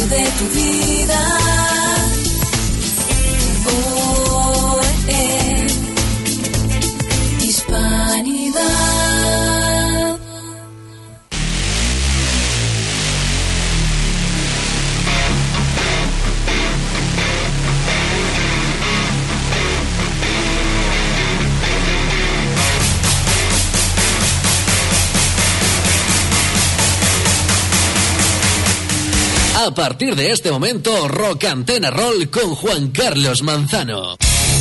de tu vida. Oh, Hispanidad. A partir de este momento, Rock Antena Roll con Juan Carlos Manzano.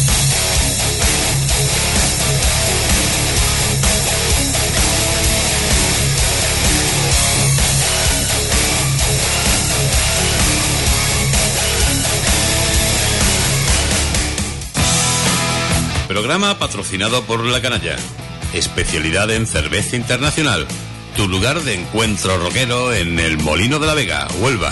Programa patrocinado por La Canalla. Especialidad en cerveza internacional. Tu lugar de encuentro rockero en el Molino de la Vega, Huelva.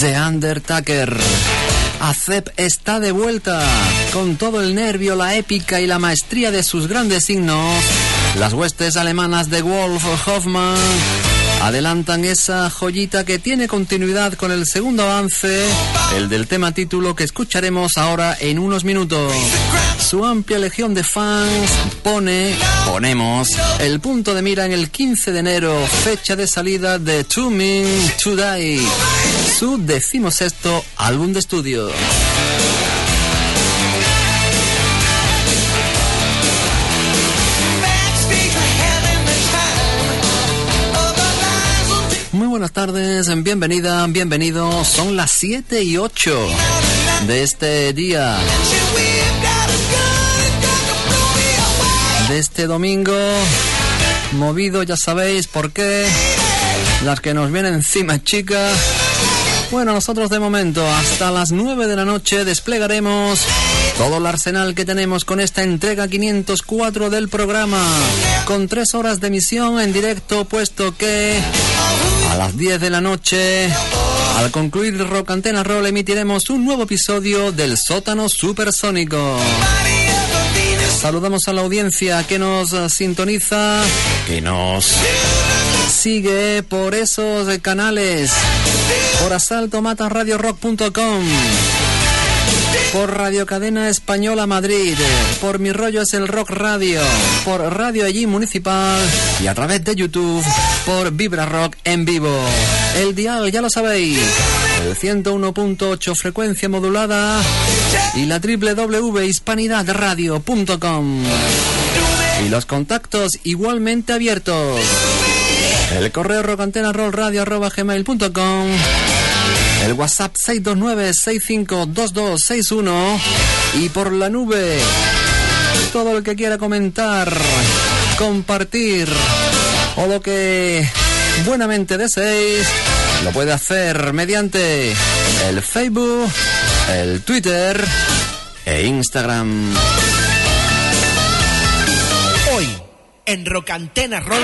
The Undertaker. ASEP está de vuelta, con todo el nervio, la épica y la maestría de sus grandes signos. Las huestes alemanas de Wolf Hoffmann adelantan esa joyita que tiene continuidad con el segundo avance, el del tema título que escucharemos ahora en unos minutos. Su amplia legión de fans ponemos el punto de mira en el 15 de enero, fecha de salida de Too Mean to Die, su 16º álbum de estudio. Muy buenas tardes, bienvenida, bienvenidos. Son las 7:08 de este día, de este domingo, movido, ya sabéis por qué, las que nos vienen encima, chicas. Bueno, nosotros de momento hasta las 9 de la noche desplegaremos todo el arsenal que tenemos con esta entrega 504 del programa, con 3 horas de emisión en directo, puesto que a las 10 de la noche, al concluir Rock Antena Roll, emitiremos un nuevo episodio del Sótano Supersónico. Saludamos a la audiencia que nos sintoniza, que nos sigue por esos canales, por asaltomataradiorock.com, por Radio Cadena Española Madrid, por Mi Rollo es el Rock Radio, por Radio Allí Municipal y a través de YouTube por Vibra Rock en vivo. El dial, ya lo sabéis, el 101.8 frecuencia modulada y la www.hispanidadradio.com. Y los contactos igualmente abiertos. El correo rockantena@gmail.com, el WhatsApp 629-652261 y por la nube todo el que quiera comentar, compartir o lo que buenamente deseéis lo puede hacer mediante el Facebook, el Twitter e Instagram. Hoy en Rock Antena Roll,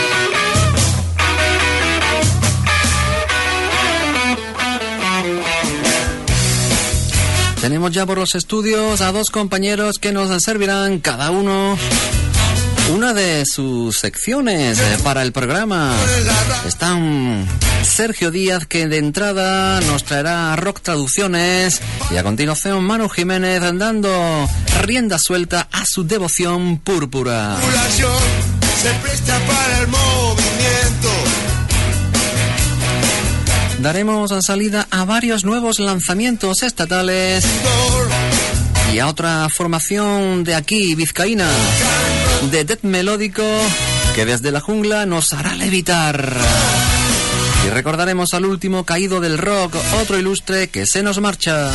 tenemos ya por los estudios a dos compañeros que nos servirán cada uno una de sus secciones para el programa. Están Sergio Díaz, que de entrada nos traerá rock traducciones, y a continuación Manu Jiménez dando rienda suelta a su devoción púrpura. Se presta para el movimiento. Daremos salida a varios nuevos lanzamientos estatales y a otra formación de aquí, vizcaína, de death melódico, que desde la jungla nos hará levitar. Y recordaremos al último caído del rock, otro ilustre que se nos marcha.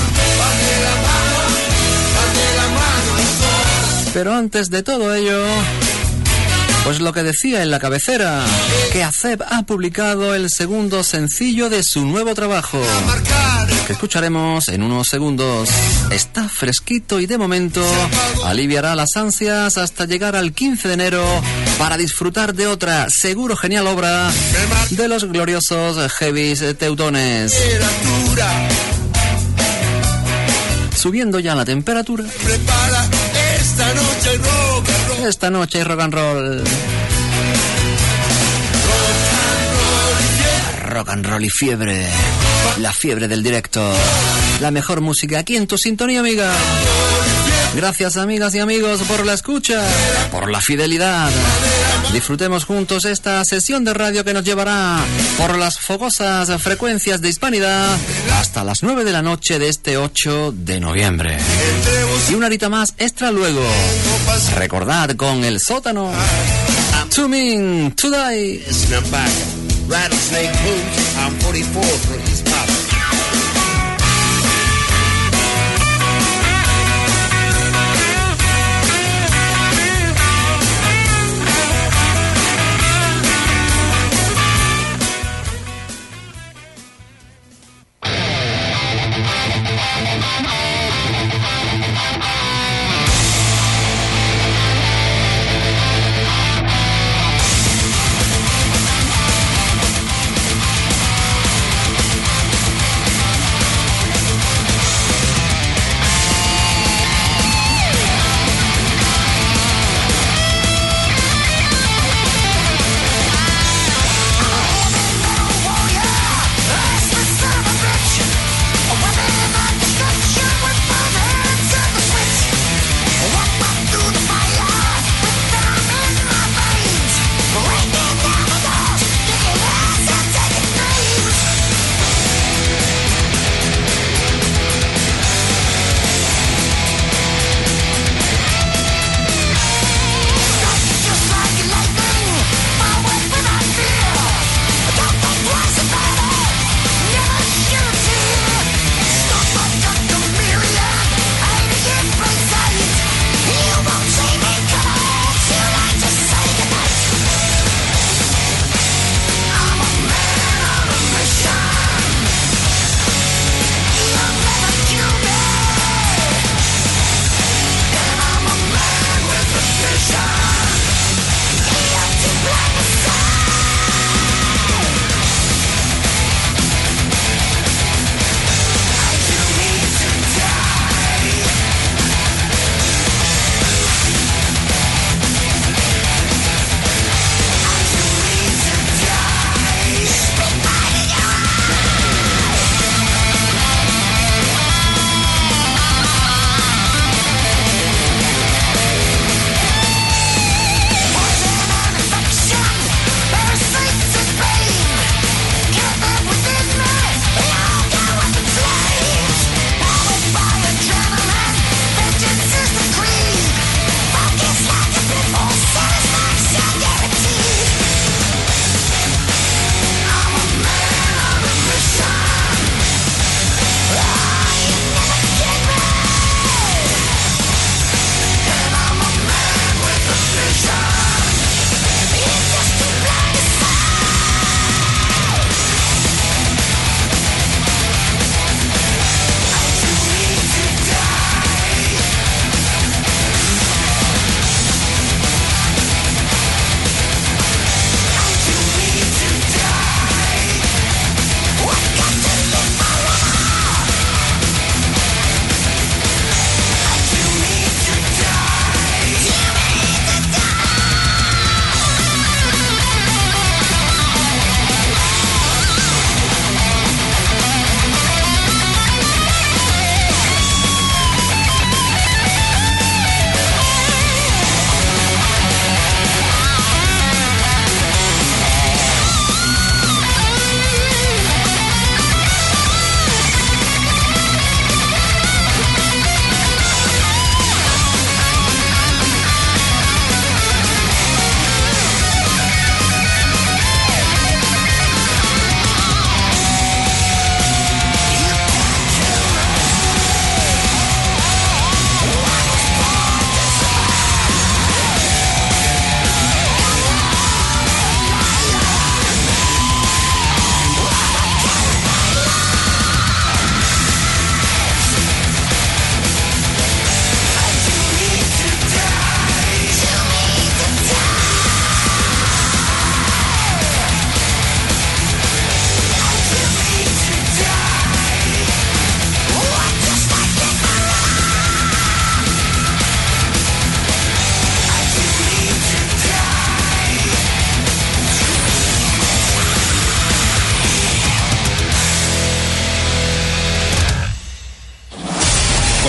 Pero antes de todo ello, pues lo que decía en la cabecera, que ASEP ha publicado el segundo sencillo de su nuevo trabajo, que escucharemos en unos segundos. Está fresquito y de momento aliviará las ansias hasta llegar al 15 de enero para disfrutar de otra seguro genial obra de los gloriosos Heavies Teutones. Subiendo ya la temperatura. Prepara esta noche hay rock and roll. Esta noche hay rock and roll. Rock and roll y fiebre. La fiebre del directo. La mejor música aquí en tu sintonía, amiga. Gracias, amigas y amigos, por la escucha, por la fidelidad. Disfrutemos juntos esta sesión de radio que nos llevará por las fogosas frecuencias de Hispanidad hasta las 9 de la noche de este 8 de noviembre. Y una horita más extra luego. Recordad con el sótano. Too Mean to Die. Rattlesnake Blues, I'm 44 for East Pop.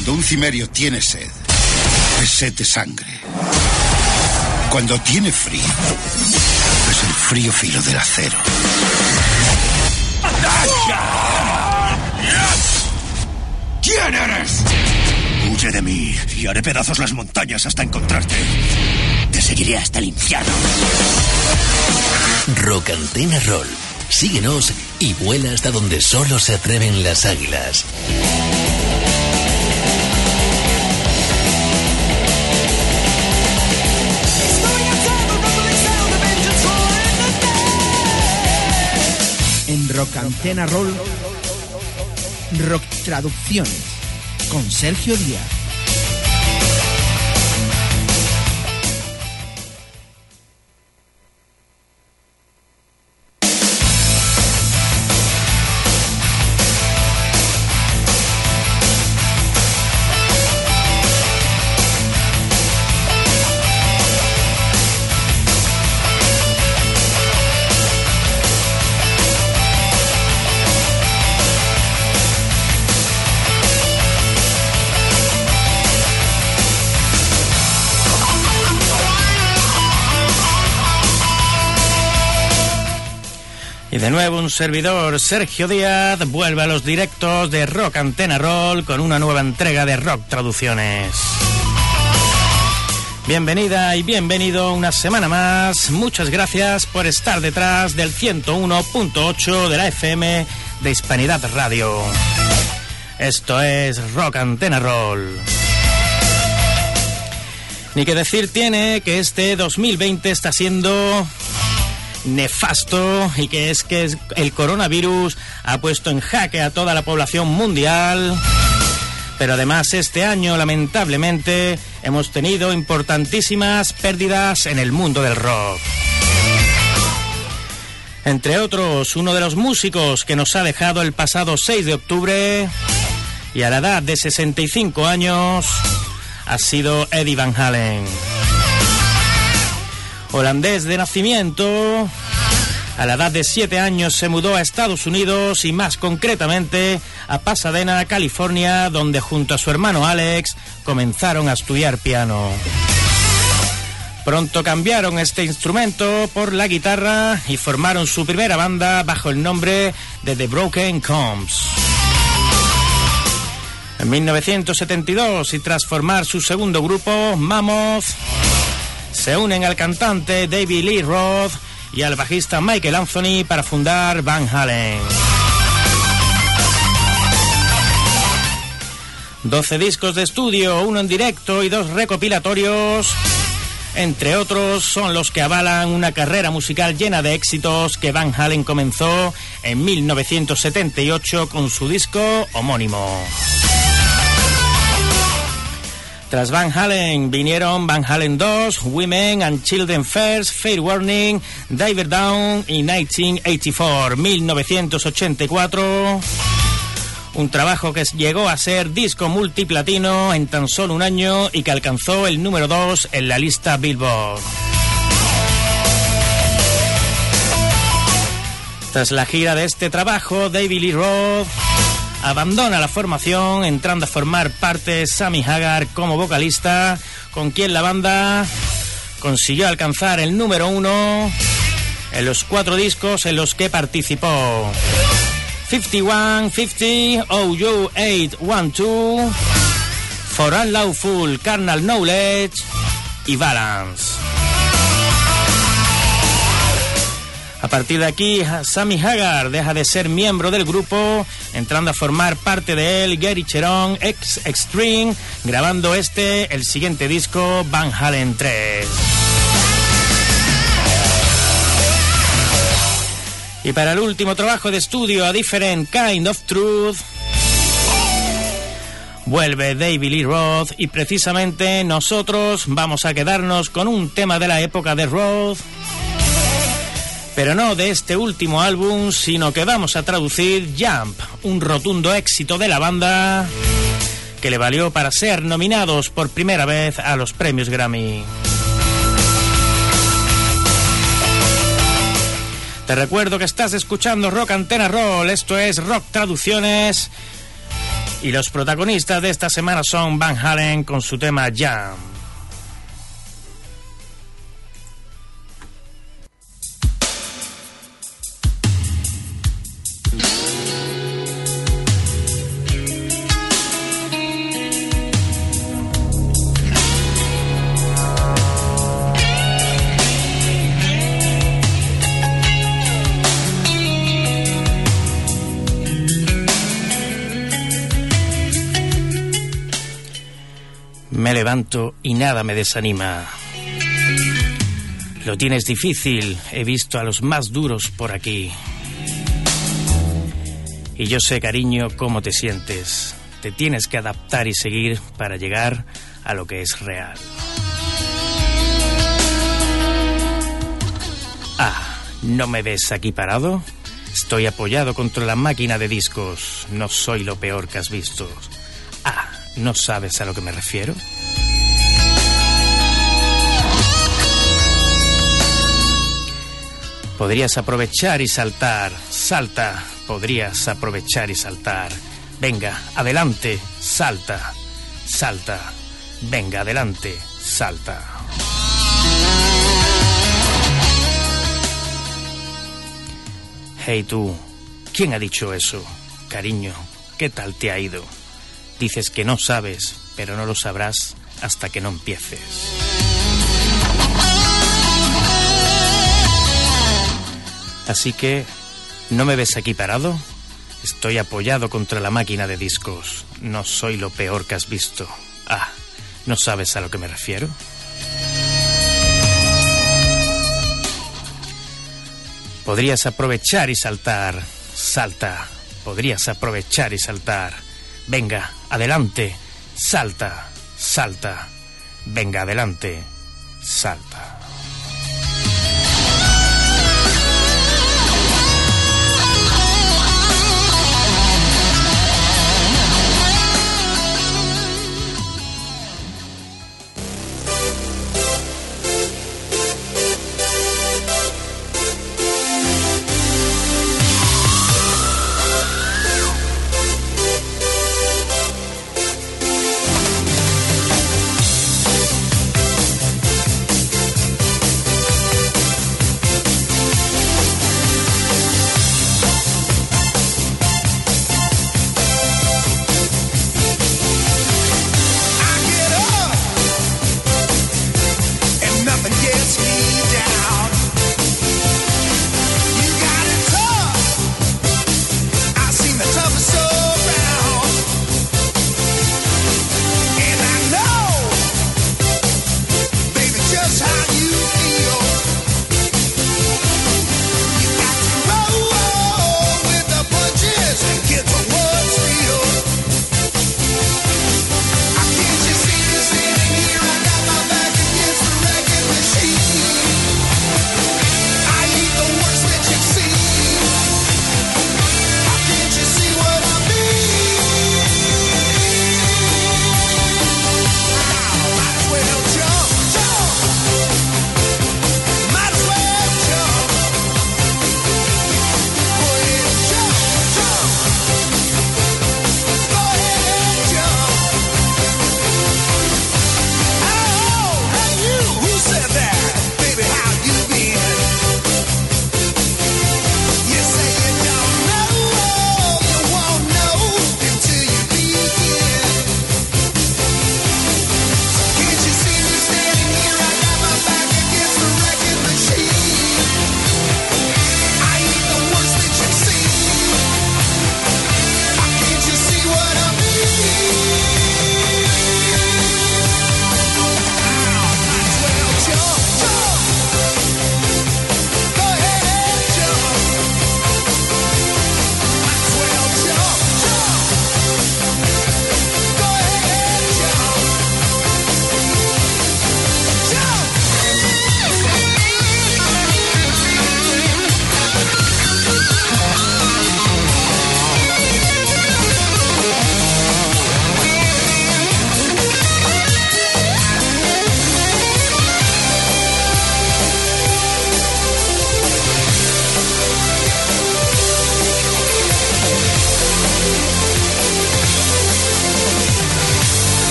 Cuando un cimerio tiene sed, es sed de sangre. Cuando tiene frío, es el frío filo del acero. ¿Quién eres? Huye de mí y haré pedazos las montañas hasta encontrarte. Te seguiré hasta el infierno. Rock Antena Roll. Síguenos y vuela hasta donde solo se atreven las águilas. En Rock Antena Roll, Rock Traducciones, con Sergio Díaz. Y de nuevo un servidor, Sergio Díaz, vuelve a los directos de Rock Antena Roll con una nueva entrega de Rock Traducciones. Bienvenida y bienvenido una semana más. Muchas gracias por estar detrás del 101.8 de la FM de Hispanidad Radio. Esto es Rock Antena Roll. Ni que decir tiene que este 2020 está siendo nefasto y que el coronavirus ha puesto en jaque a toda la población mundial. Pero además este año, lamentablemente, hemos tenido importantísimas pérdidas en el mundo del rock. Entre otros, uno de los músicos que nos ha dejado el pasado 6 de octubre y a la edad de 65 años ha sido Eddie Van Halen. Holandés de nacimiento, a la edad de 7 años se mudó a Estados Unidos y más concretamente a Pasadena, California, donde junto a su hermano Alex comenzaron a estudiar piano. Pronto cambiaron este instrumento por la guitarra y formaron su primera banda bajo el nombre de The Broken Combs. En 1972, y tras formar su segundo grupo, Mammoth, se unen al cantante David Lee Roth y al bajista Michael Anthony para fundar Van Halen. 12 discos de estudio, uno en directo y 2 recopilatorios, entre otros, son los que avalan una carrera musical llena de éxitos que Van Halen comenzó en 1978 con su disco homónimo. Tras Van Halen vinieron Van Halen 2, Women and Children First, Fair Warning, Diver Down y 1984. Un trabajo que llegó a ser disco multiplatino en tan solo un año y que alcanzó el número 2 en la lista Billboard. Tras la gira de este trabajo, David Lee Roth abandona la formación, entrando a formar parte Sammy Hagar como vocalista, con quien la banda consiguió alcanzar el número 1 en los 4 discos en los que participó: 51, 50, OU 812, For Unlawful Carnal Knowledge y Balance. A partir de aquí, Sammy Hagar deja de ser miembro del grupo, entrando a formar parte de él Gary Cherone, ex Extreme, grabando el siguiente disco, Van Halen 3. Y para el último trabajo de estudio, A Different Kind of Truth, vuelve David Lee Roth, y precisamente nosotros vamos a quedarnos con un tema de la época de Roth, pero no de este último álbum, sino que vamos a traducir Jump, un rotundo éxito de la banda que le valió para ser nominados por primera vez a los premios Grammy. Te recuerdo que estás escuchando Rock Antena Roll, esto es Rock Traducciones, Y los protagonistas de esta semana son Van Halen con su tema Jam. Me levanto y nada me desanima. Lo tienes difícil, he visto a los más duros por aquí. Y yo sé, cariño, cómo te sientes. Te tienes que adaptar y seguir para llegar a lo que es real. Ah, ¿no me ves aquí parado? Estoy apoyado contra la máquina de discos. No soy lo peor que has visto. Ah, ¿no sabes a lo que me refiero? Podrías aprovechar y saltar. Salta. Podrías aprovechar y saltar. Venga, adelante. Salta. Salta. Venga, adelante. Salta. Hey tú, ¿quién ha dicho eso? Cariño, ¿qué tal te ha ido? Dices que no sabes, pero no lo sabrás hasta que no empieces. Así que, ¿no me ves aquí parado? Estoy apoyado contra la máquina de discos. No soy lo peor que has visto. Ah, ¿no sabes a lo que me refiero? Podrías aprovechar y saltar. Salta. Podrías aprovechar y saltar. Venga, adelante. Salta. Salta. Venga, adelante. Salta.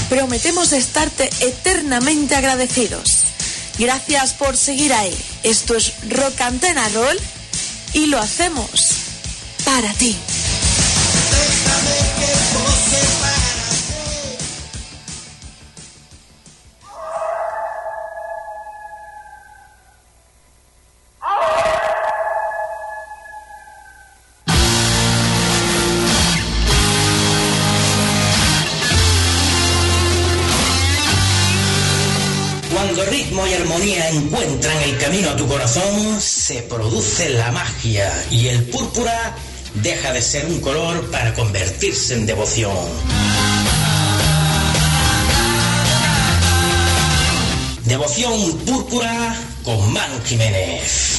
Prometemos estarte eternamente agradecidos. Gracias por seguir ahí. Esto es Rock Antena Roll y lo hacemos para ti. Cuando ritmo y armonía encuentran el camino a tu corazón, se produce la magia y el púrpura deja de ser un color para convertirse en devoción. Devoción púrpura con Manu Jiménez.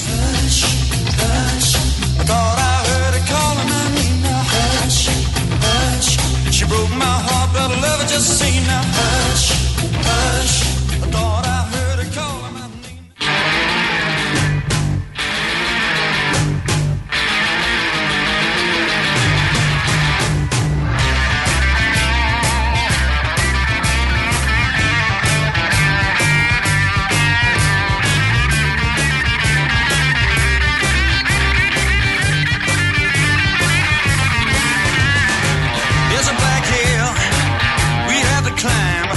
There's a black hill we have to climb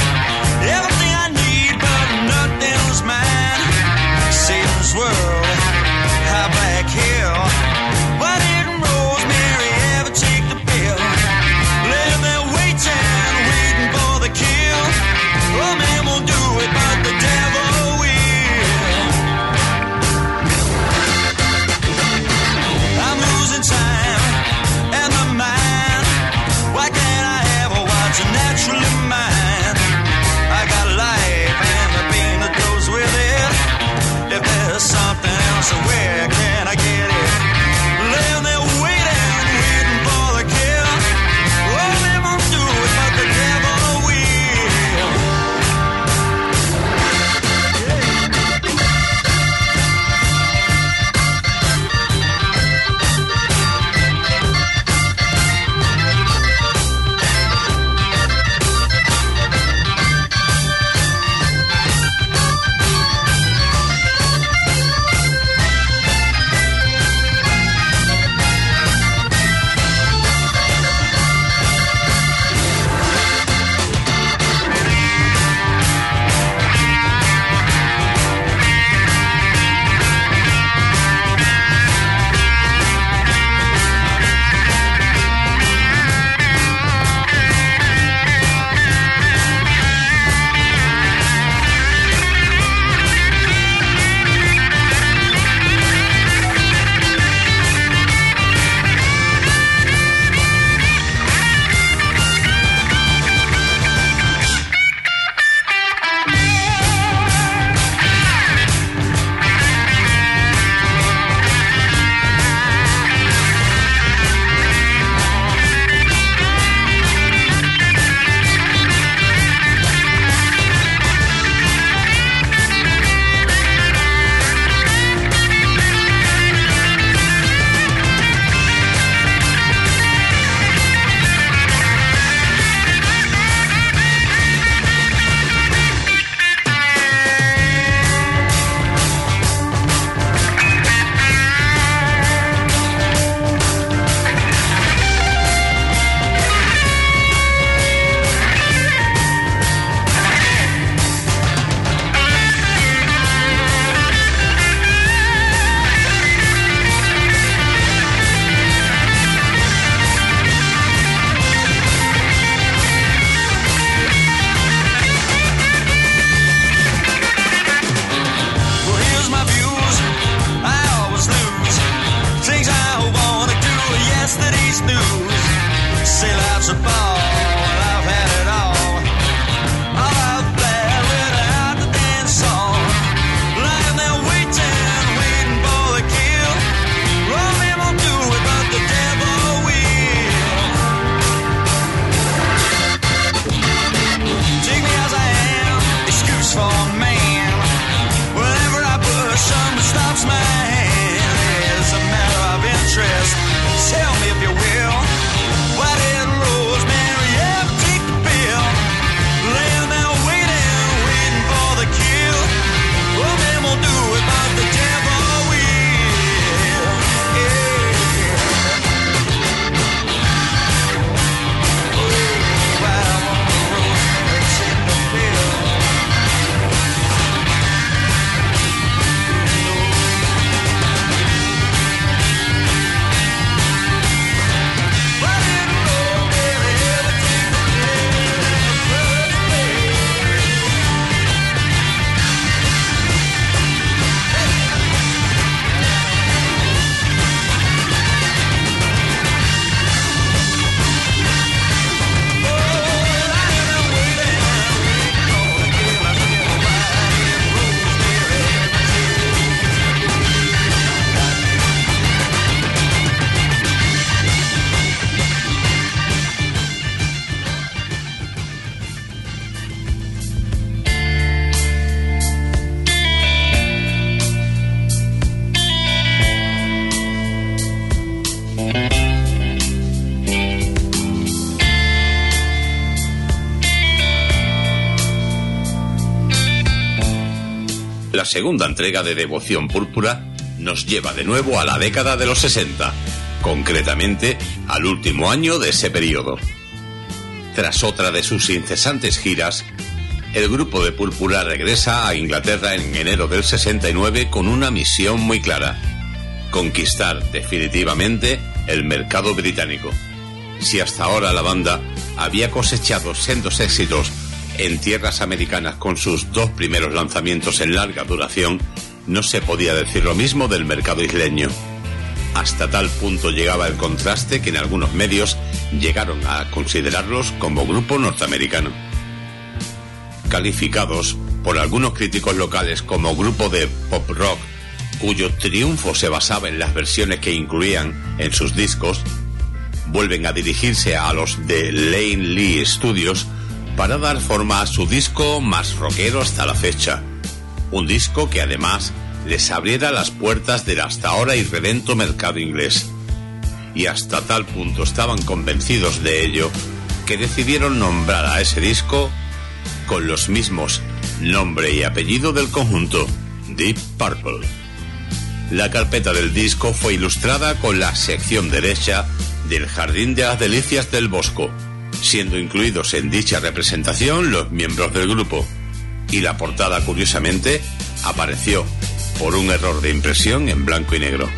La segunda entrega de Devoción Púrpura nos lleva de nuevo a la década de los 60, concretamente al último año de ese periodo. Tras otra de sus incesantes giras, el grupo de Púrpura regresa a Inglaterra en enero del 69 con una misión muy clara: conquistar definitivamente el mercado británico. Si hasta ahora la banda había cosechado sendos éxitos en tierras americanas con sus 2 primeros lanzamientos en larga duración, no se podía decir lo mismo del mercado isleño. Hasta tal punto llegaba el contraste que en algunos medios llegaron a considerarlos como grupo norteamericano. Calificados por algunos críticos locales como grupo de pop rock, cuyo triunfo se basaba en las versiones que incluían en sus discos, vuelven a dirigirse a los de Lane Lee Studios para dar forma a su disco más rockero hasta la fecha. Un disco que además les abriera las puertas del hasta ahora irredento mercado inglés. Y hasta tal punto estaban convencidos de ello que decidieron nombrar a ese disco con los mismos nombre y apellido del conjunto, Deep Purple. La carpeta del disco fue ilustrada con la sección derecha del Jardín de las Delicias del Bosco, siendo incluidos en dicha representación los miembros del grupo, y la portada, curiosamente, apareció por un error de impresión en blanco y negro.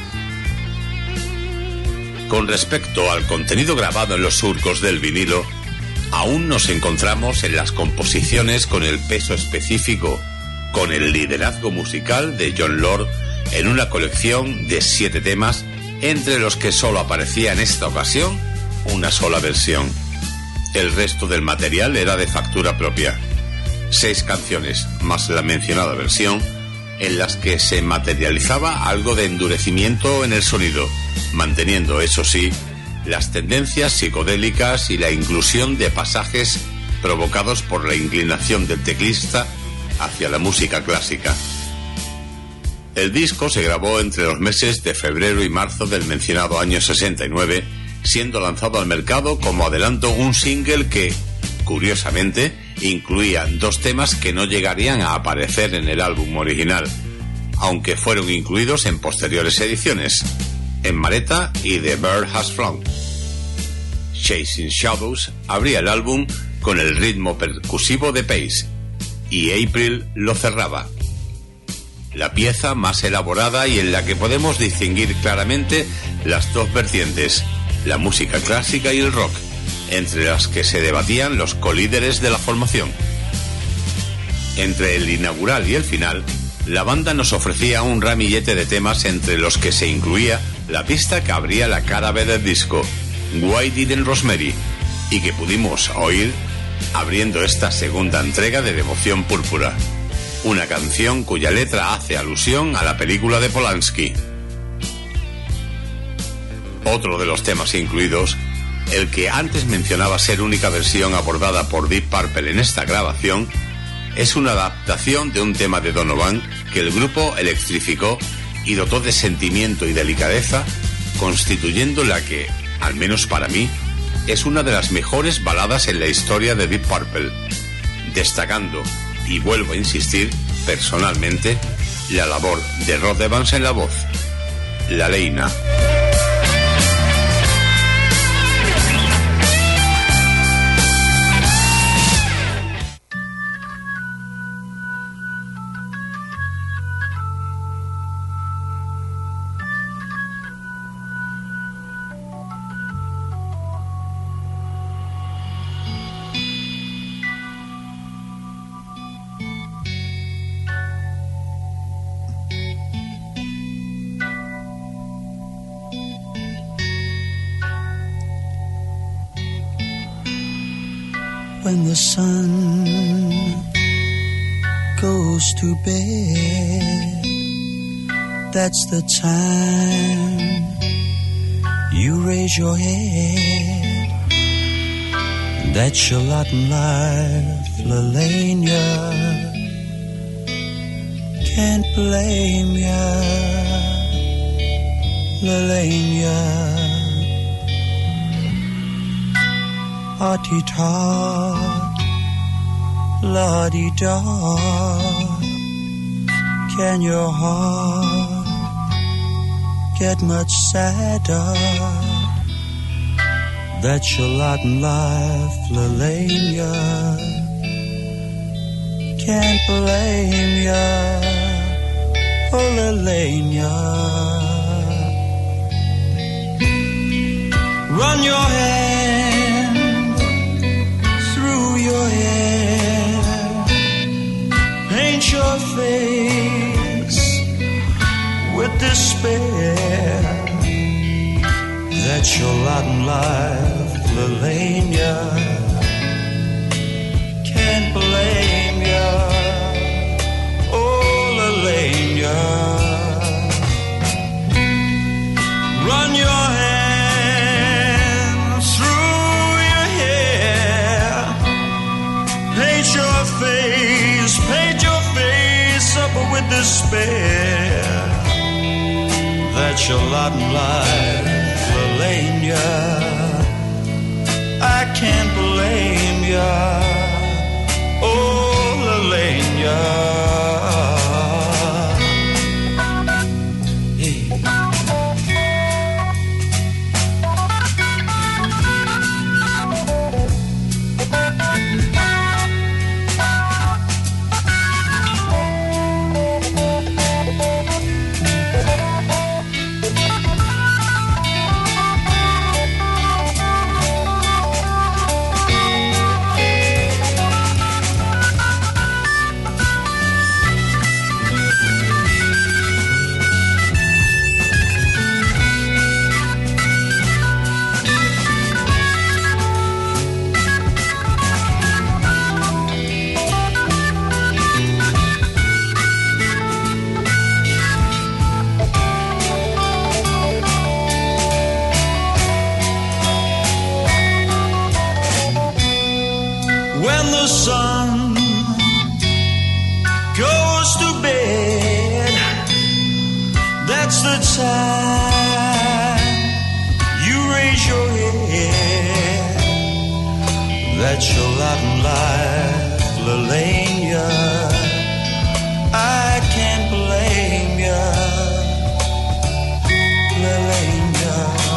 Con respecto al contenido grabado en los surcos del vinilo, aún nos encontramos en las composiciones con el peso específico, con el liderazgo musical de Jon Lord en una colección de 7 temas, entre los que solo aparecía en esta ocasión una sola versión. El resto del material era de factura propia. 6 canciones, más la mencionada versión, en las que se materializaba algo de endurecimiento en el sonido, manteniendo, eso sí, las tendencias psicodélicas y la inclusión de pasajes provocados por la inclinación del teclista hacia la música clásica. El disco se grabó entre los meses de febrero y marzo del mencionado año 69, siendo lanzado al mercado como adelanto un single que, curiosamente, incluía 2 temas que no llegarían a aparecer en el álbum original, aunque fueron incluidos en posteriores ediciones, En Maleta y The Bird Has Flown. Chasing Shadows abría el álbum con el ritmo percusivo de Pace, y April lo cerraba. La pieza más elaborada y en la que podemos distinguir claramente las 2 vertientes, la música clásica y el rock, entre las que se debatían los colíderes de la formación. Entre el inaugural y el final, la banda nos ofrecía un ramillete de temas entre los que se incluía la pista que abría la cara B del disco, Why Didn't Rosemary, y que pudimos oír abriendo esta segunda entrega de Devoción Púrpura, una canción cuya letra hace alusión a la película de Polanski. Otro de los temas incluidos, el que antes mencionaba ser única versión abordada por Deep Purple en esta grabación, es una adaptación de un tema de Donovan que el grupo electrificó y dotó de sentimiento y delicadeza, constituyendo la que, al menos para mí, es una de las mejores baladas en la historia de Deep Purple, destacando, y vuelvo a insistir, personalmente, la labor de Rod Evans en la voz, La Leina. When the sun goes to bed, that's the time you raise your head. That's your lot in life, Lelania. Can't blame ya, Lelania. Hearty-tot, la-di-da. Can your heart get much sadder? That's your lot in life, Lelania. Can't blame ya, oh Lelania. Run your hand through your hair, paint your face with despair. That's your lot in life, Lelania. Can't blame ya, oh Lelania. Run your hand through your hair, paint your face up with despair. That's your lot in life, Lelania. I can't blame ya, oh Lelania. When the sun goes to bed, that's the time you raise your head. That's your lot in life, Lelania. I can't blame ya, Lelania.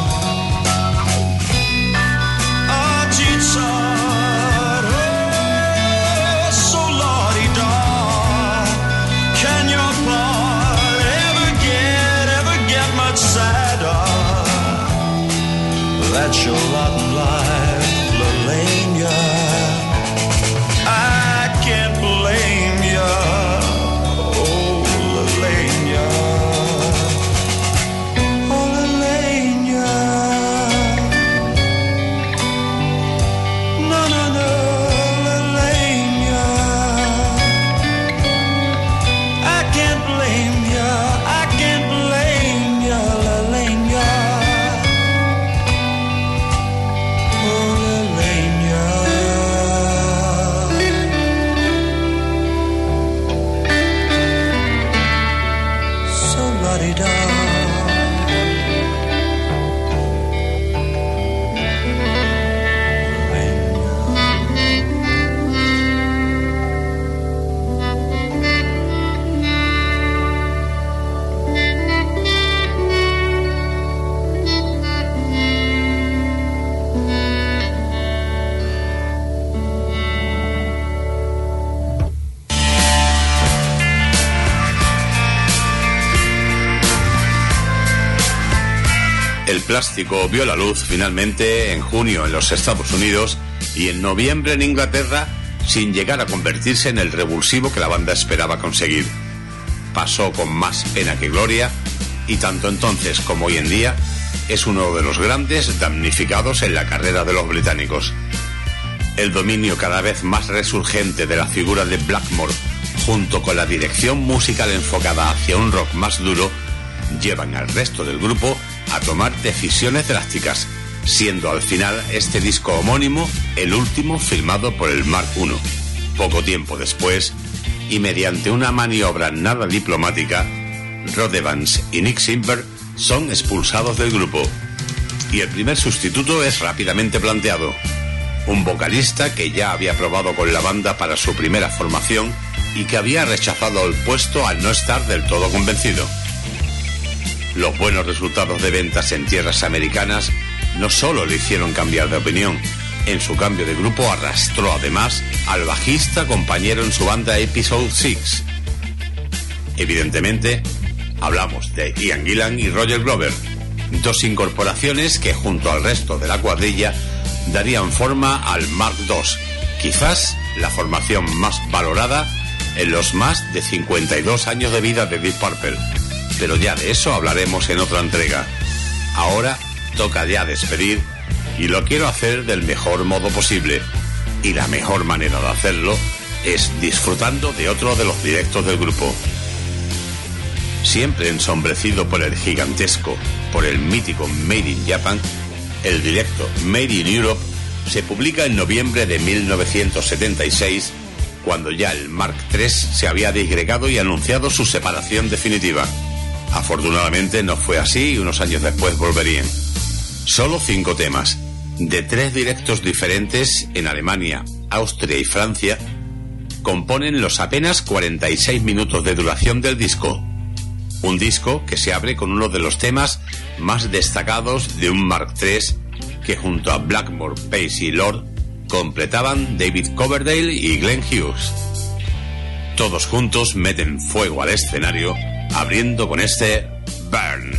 Oh, Jesus. That's your lot in life, Lelania. I can't blame ya, oh Lelania. Oh Lelania. No, no, no, Lelania. I can't blame ya, I can't blame ya, Lelania. El plástico vio la luz finalmente en junio en los Estados Unidos y en noviembre en Inglaterra, sin llegar a convertirse en el revulsivo que la banda esperaba conseguir. Pasó con más pena que gloria y tanto entonces como hoy en día es uno de los grandes damnificados en la carrera de los británicos. El dominio cada vez más resurgente de la figura de Blackmore, junto con la dirección musical enfocada hacia un rock más duro, llevan al resto del grupo a tomar decisiones drásticas, siendo al final este disco homónimo el último filmado por el Mark I. Poco tiempo después, y mediante una maniobra nada diplomática, Rod Evans y Nick Simper son expulsados del grupo, y el primer sustituto es rápidamente planteado. un vocalista que ya había probado con la banda para su primera formación y que había rechazado el puesto al no estar del todo convencido. Los buenos resultados de ventas en tierras americanas no solo le hicieron cambiar de opinión, en su cambio de grupo arrastró además al bajista compañero en su banda Episode 6. Evidentemente, hablamos de Ian Gillan y Roger Glover, dos incorporaciones que junto al resto de la cuadrilla darían forma al Mark II, quizás la formación más valorada en los más de 52 años de vida de Deep Purple. Pero ya de eso hablaremos en otra entrega. Ahora toca ya despedir y lo quiero hacer del mejor modo posible. Y la mejor manera de hacerlo es disfrutando de otro de los directos del grupo. Siempre ensombrecido por el gigantesco, por el mítico Made in Japan, el directo Made in Europe se publica en noviembre de 1976, cuando ya el Mark III se había disgregado y anunciado su separación definitiva. Afortunadamente no fue así y unos años después volverían. Solo 5 temas, de 3 directos diferentes en Alemania, Austria y Francia, componen los apenas 46 minutos de duración del disco. Un disco que se abre con uno de los temas más destacados de un Mark III que junto a Blackmore, Pace y Lord completaban David Coverdale y Glenn Hughes. Todos juntos meten fuego al escenario, abriendo con este Burn.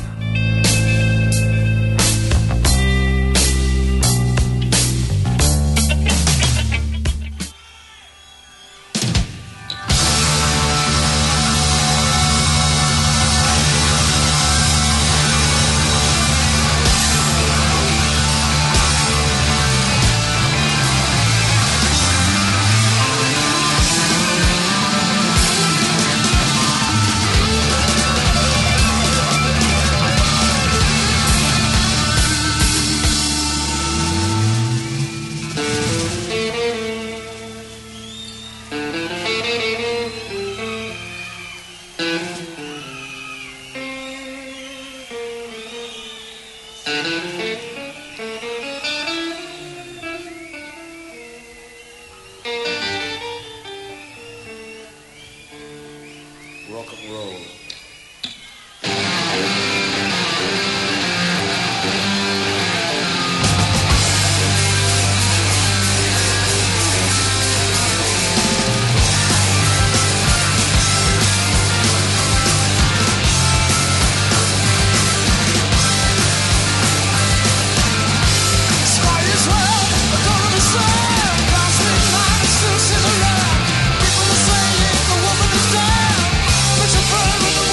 People are saying the woman is dead, but you're burning with the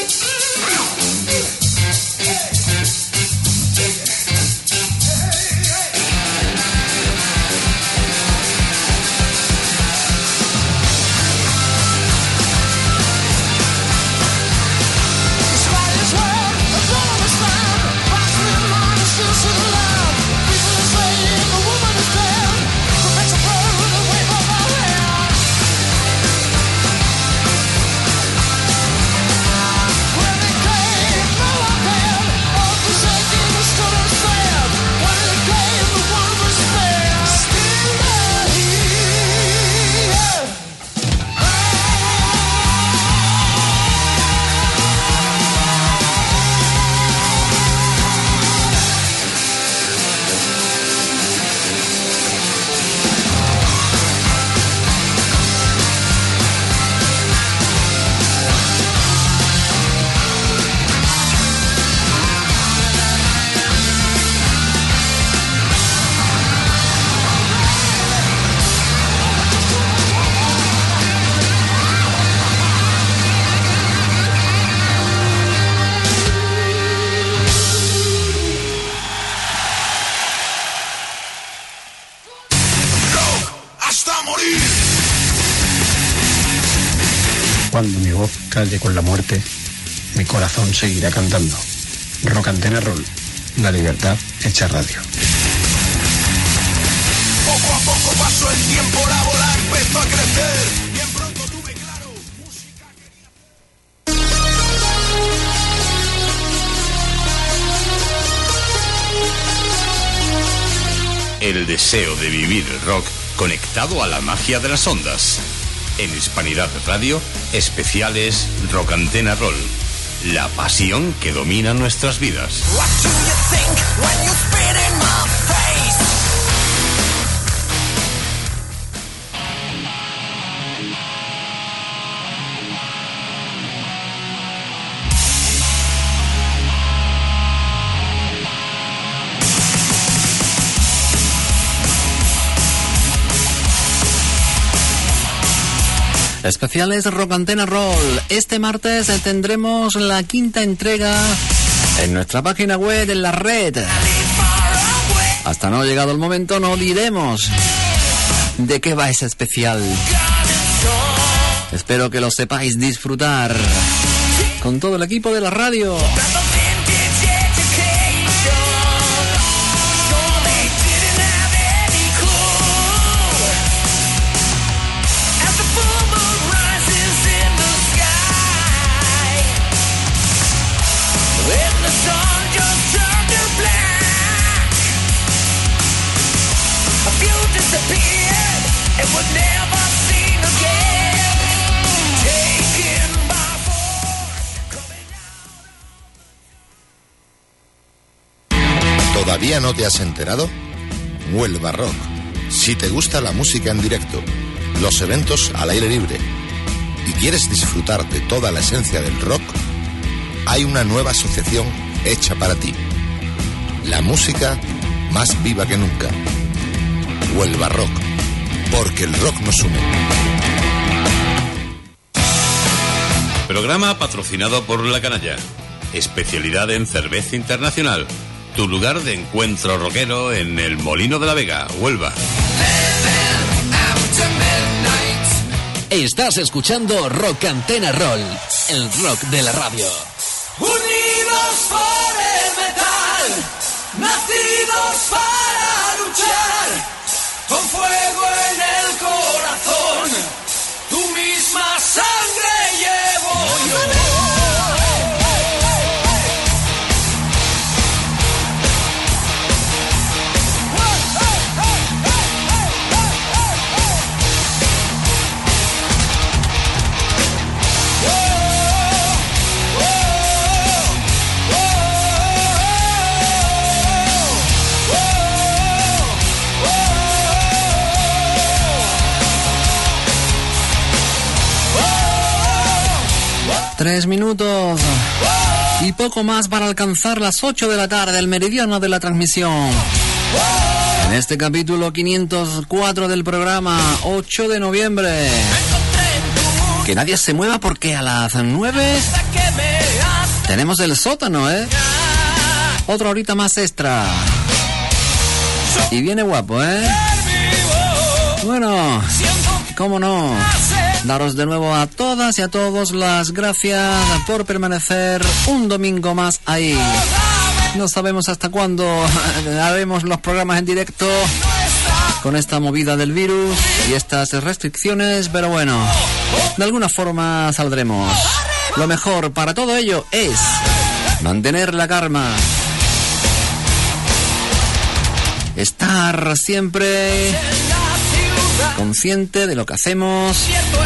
Cuando mi voz calle con la muerte, mi corazón seguirá cantando. Rock Antena Roll, la libertad hecha radio. Poco a poco pasó el tiempo, la bola empezó a crecer. Bien pronto tuve claro, música quería. El deseo de vivir el rock conectado a la magia de las ondas. En Hispanidad Radio, especiales Rock Antena Roll. La pasión que domina nuestras vidas. Especiales Rock Antena Roll. Este martes tendremos la 5ª entrega en nuestra página web, en la red. Hasta no llegado el momento no diremos de qué va ese especial. Espero que lo sepáis disfrutar con todo el equipo de la radio. ¿Todavía no te has enterado? Huelva Rock. Si te gusta la música en directo, los eventos al aire libre y quieres disfrutar de toda la esencia del rock, hay una nueva asociación hecha para ti. La música más viva que nunca. Huelva Rock. Porque el rock nos une. Programa patrocinado por La Canalla. Especialidad en cerveza internacional. Tu lugar de encuentro rockero en el Molino de la Vega, Huelva. Estás escuchando Rock Antena Roll, el rock de la radio. Unidos por el metal, nacidos para luchar, con fuego en el corazón, tu misma sangre llevo yo. Tres minutos y poco más para alcanzar las 8 de la tarde, el meridiano de la transmisión. En este capítulo 504 del programa, 8 de noviembre. Que nadie se mueva porque a las 9 tenemos el sótano, ¿eh? Otra horita más extra. Y viene guapo, ¿eh? Bueno, cómo no. Daros de nuevo a todas y a todos las gracias por permanecer un domingo más ahí. No sabemos hasta cuándo haremos los programas en directo con esta movida del virus y estas restricciones, pero bueno, de alguna forma saldremos. Lo mejor para todo ello es mantener la calma, estar siempre consciente de lo que hacemos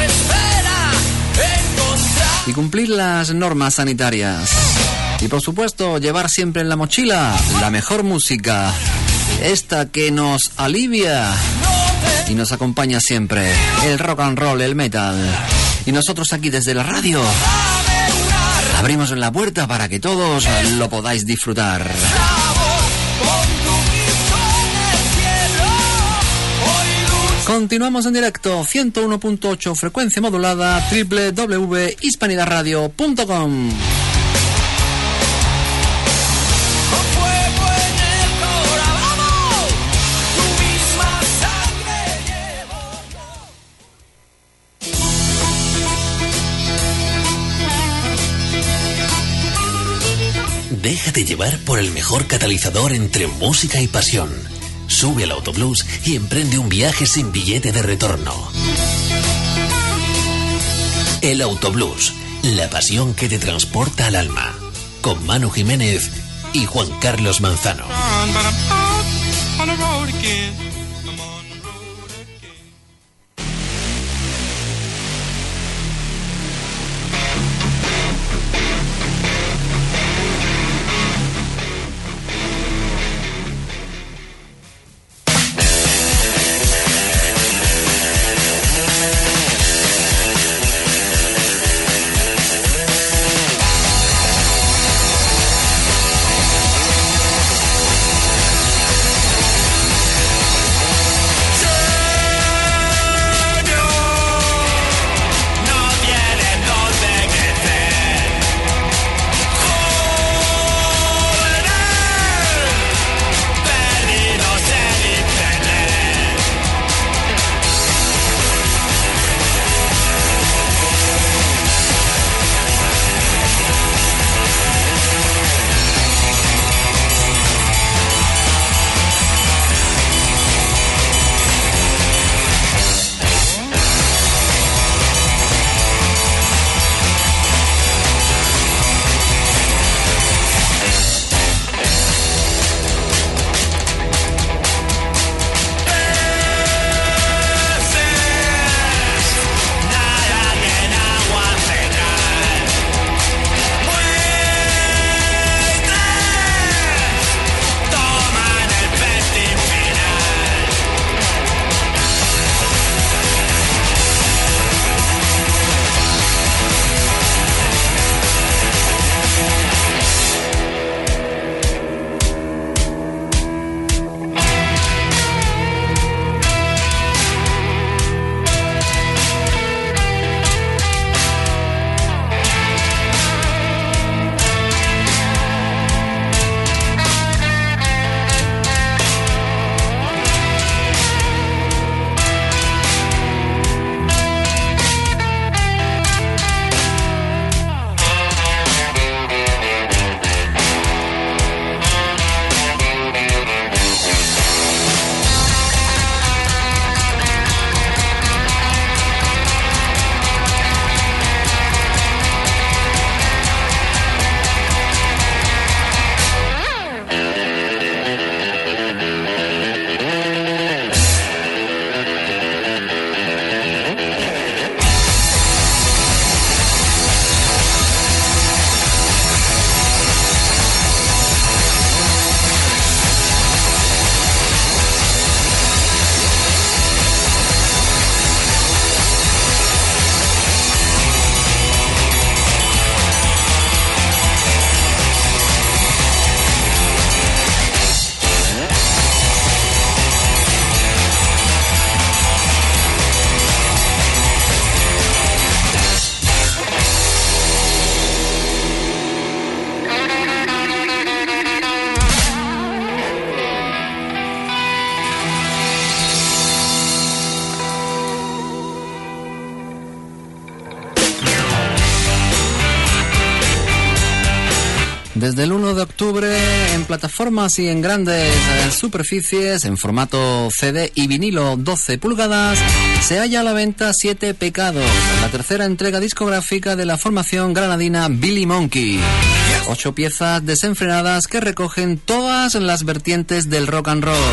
y cumplir las normas sanitarias. Y por supuesto, llevar siempre en la mochila la mejor música, esta que nos alivia y nos acompaña siempre, el rock and roll, el metal. Y nosotros aquí desde la radio abrimos la puerta para que todos lo podáis disfrutar. Continuamos en directo, 101.8 frecuencia modulada, www.hispanidadradio.com. Déjate llevar por el mejor catalizador entre música y pasión. Sube al Autobús y emprende un viaje sin billete de retorno. El Autobús, la pasión que te transporta al alma. Con Manu Jiménez y Juan Carlos Manzano. Desde el 1 de octubre en plataformas y en grandes superficies, en formato CD y vinilo 12 pulgadas, se halla a la venta 7 Pecados, la tercera entrega discográfica de la formación granadina Billy Monkey. 8 piezas desenfrenadas que recogen todas las vertientes del rock and roll.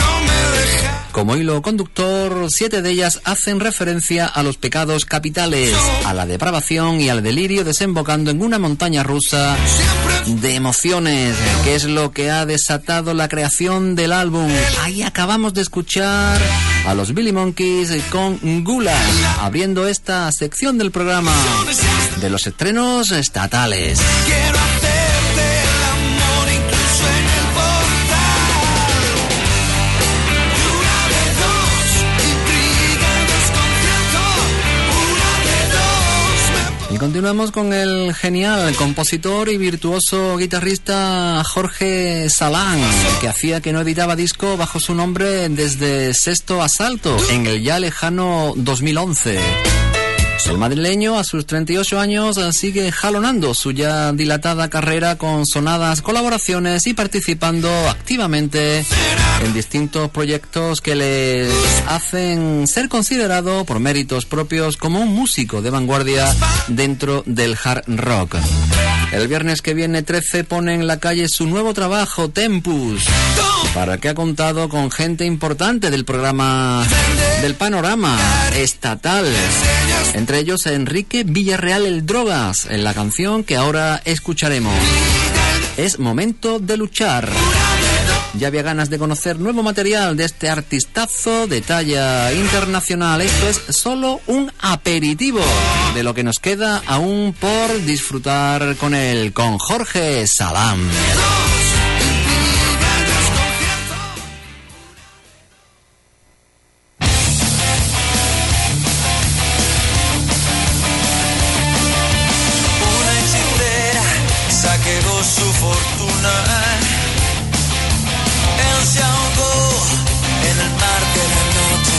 Como hilo conductor, 7 de ellas hacen referencia a los pecados capitales, a la depravación y al delirio, desembocando en una montaña rusa de emociones, que es lo que ha desatado la creación del álbum. Ahí acabamos de escuchar a los Billy Monkeys con Gula, abriendo esta sección del programa de los estrenos estatales. Quiero hacerte el amor incluso en el portal. Una de dos, intriga, desconcierto. Una de dos. Y continuamos con el genial compositor y virtuoso guitarrista Jorge Salán, que hacía que no editaba disco bajo su nombre desde Sexto Asalto, en el ya lejano 2011. El madrileño, a sus 38 años, sigue jalonando su ya dilatada carrera con sonadas colaboraciones y participando activamente en distintos proyectos que le hacen ser considerado por méritos propios como un músico de vanguardia dentro del hard rock. El viernes que viene 13 pone en la calle su nuevo trabajo, Tempus, para el que ha contado con gente importante del programa, del panorama estatal, entre ellos Enrique Villarreal el Drogas, en la canción que ahora escucharemos. Es momento de luchar. Ya había ganas de conocer nuevo material de este artistazo de talla internacional. Esto es solo un aperitivo de lo que nos queda aún por disfrutar con él, con Jorge Salán. Una hechicera saqueó su fortuna. Él se ahogó en el mar de la noche.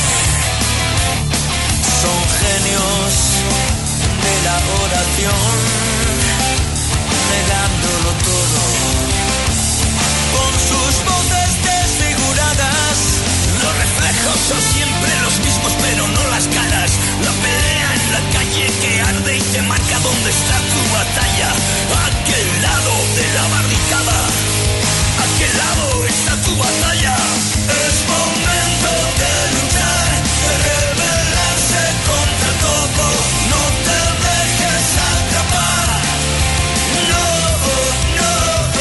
Son genios de la oración, negándolo todo. Con sus voces desfiguradas, los reflejos son siempre los mismos, pero no las caras. La pelea en la calle que arde y te marca dónde está tu batalla. ¿A qué lado de la barricada? ¿A qué lado está tu batalla? Es momento de luchar, de rebelarse contra todo. No te dejes atrapar. No, no,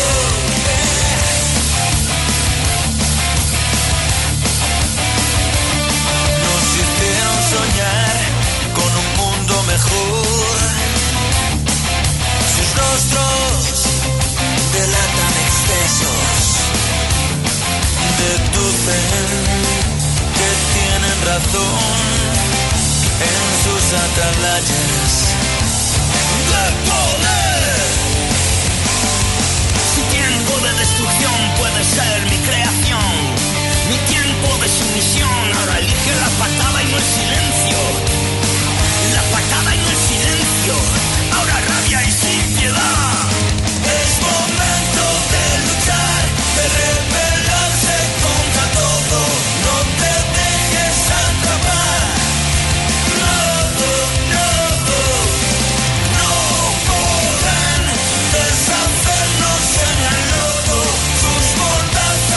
Nos hicieron soñar con un mundo mejor. Sus rostros delatan excesos, deducen que tienen razón en sus atalayas de poder. Su tiempo de destrucción puede ser mi creación, mi tiempo de sumisión. Ahora elige la patada y no el silencio, la patada y no el silencio. Ahora rabia y sin piedad. Es momento de luchar, de rebelarse contra todo. No te dejes atrapar. No, no, no podrán deshacernos en el lodo. Sus mordazas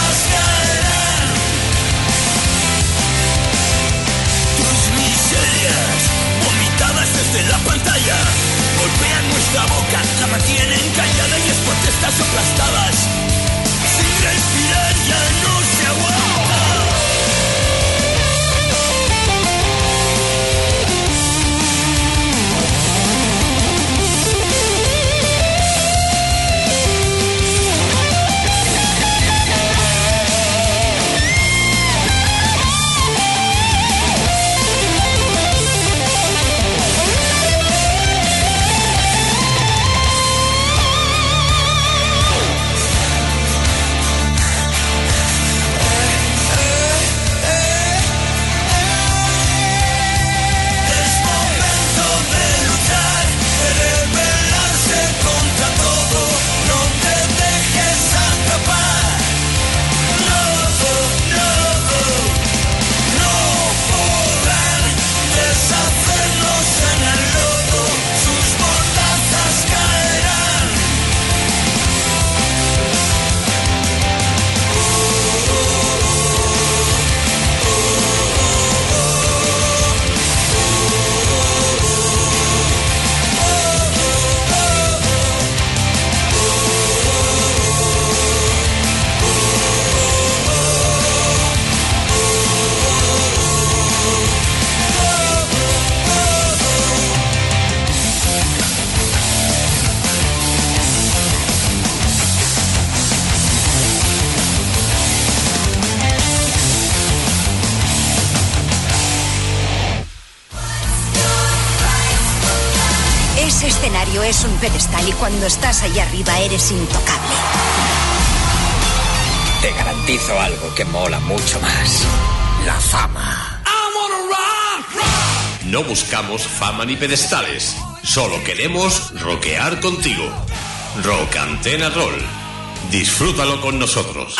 Ese escenario es un pedestal y cuando estás allá arriba eres intocable. Te garantizo algo que mola mucho más. La fama. No buscamos fama ni pedestales. Solo queremos rockear contigo. Rock Antena Roll. Disfrútalo con nosotros.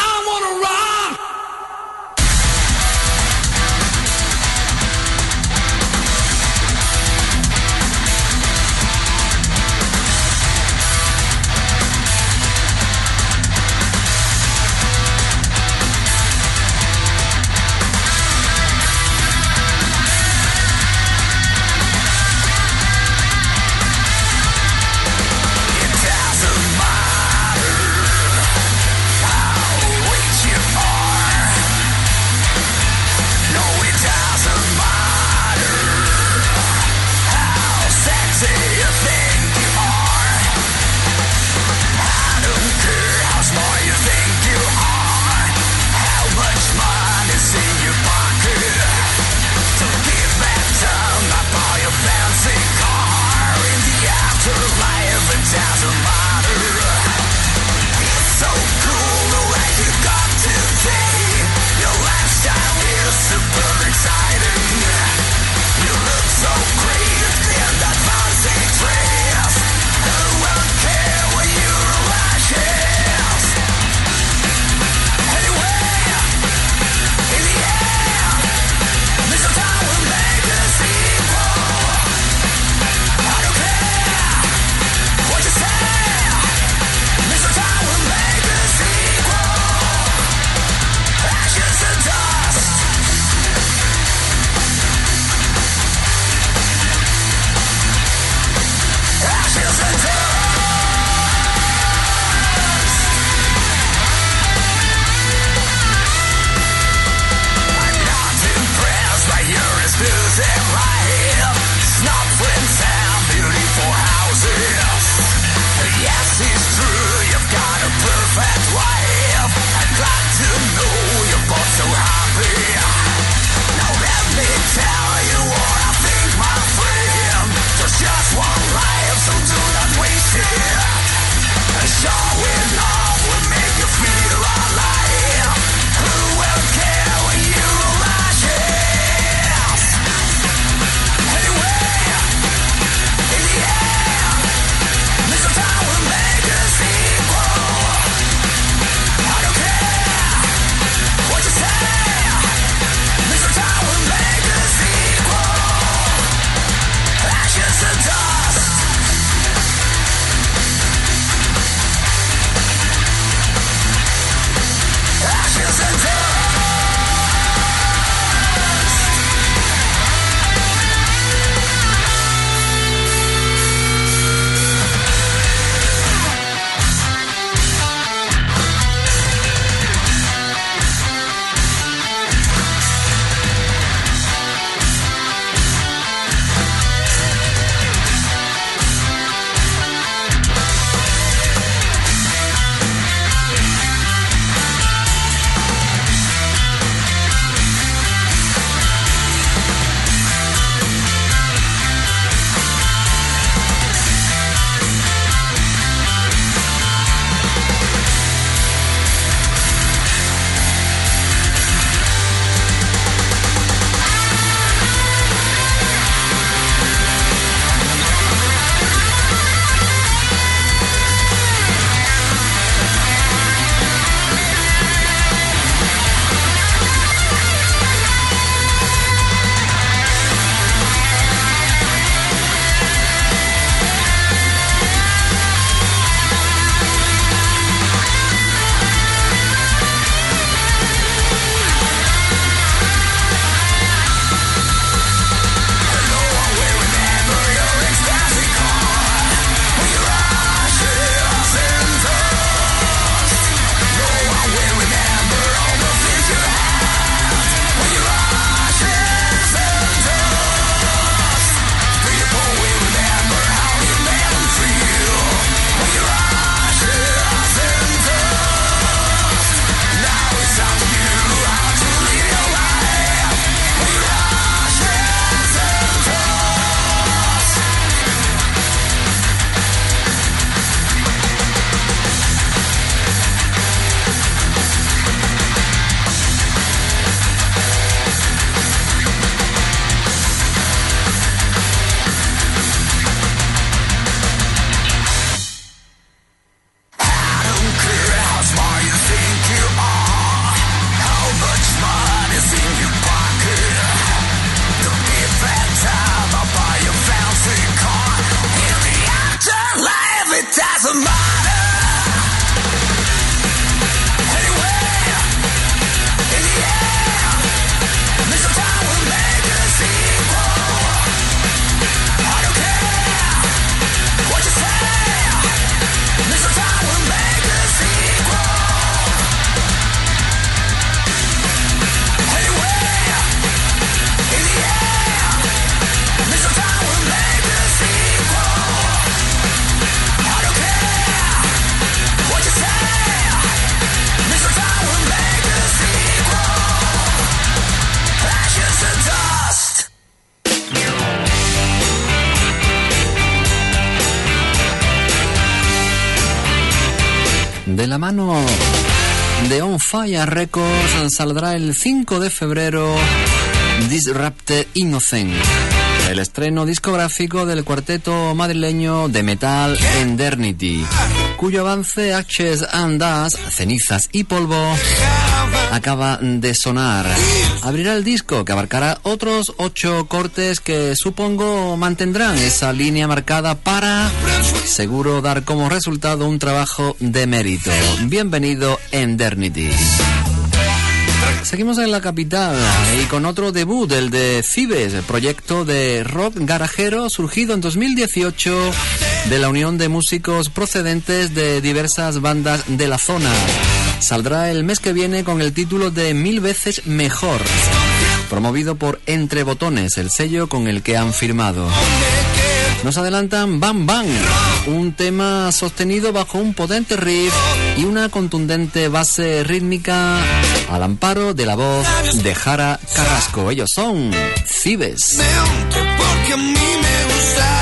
We De la mano de On Fire Records saldrá el 5 de febrero Disrupted Innocent, el estreno discográfico del cuarteto madrileño de metal Endernity, cuyo avance Ashes and Dust, cenizas y polvo, acaba de sonar. Abrirá el disco, que abarcará otros 8 cortes que supongo mantendrán esa línea marcada para, seguro, dar como resultado un trabajo de mérito. Bienvenido Endernity. Seguimos en la capital y con otro debut, el de Cibes, el proyecto de rock garajero surgido en 2018 de la unión de músicos procedentes de diversas bandas de la zona. Saldrá el mes que viene con el título de 1000 veces mejor, promovido por Entre Botones, el sello con el que han firmado. Nos adelantan Bam Bam, un tema sostenido bajo un potente riff y una contundente base rítmica al amparo de la voz de Jara Carrasco. Ellos son Cibes. Porque a mí me gustaba.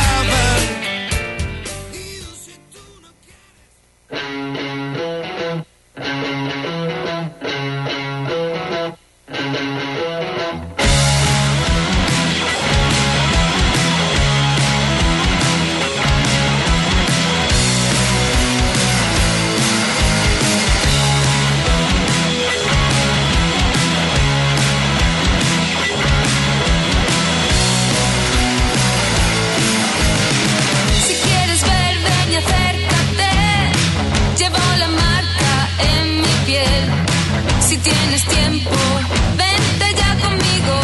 Tienes tiempo, vente ya conmigo.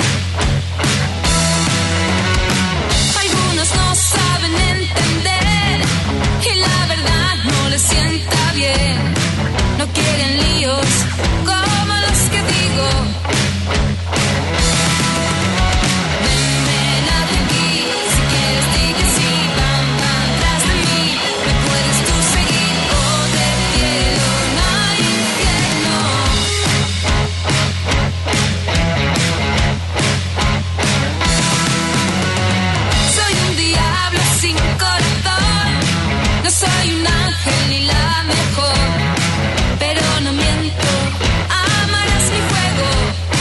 Algunos no saben entender y la verdad no les sienta bien. No quieren líos como los que digo. Ven aquí, si quieres di que sí. Van, van tras de mí. Me puedes tú seguir o de cielo no hay infierno. Soy un diablo sin corazón, no soy un ángel ni la mejor, pero no miento, amarás mi juego.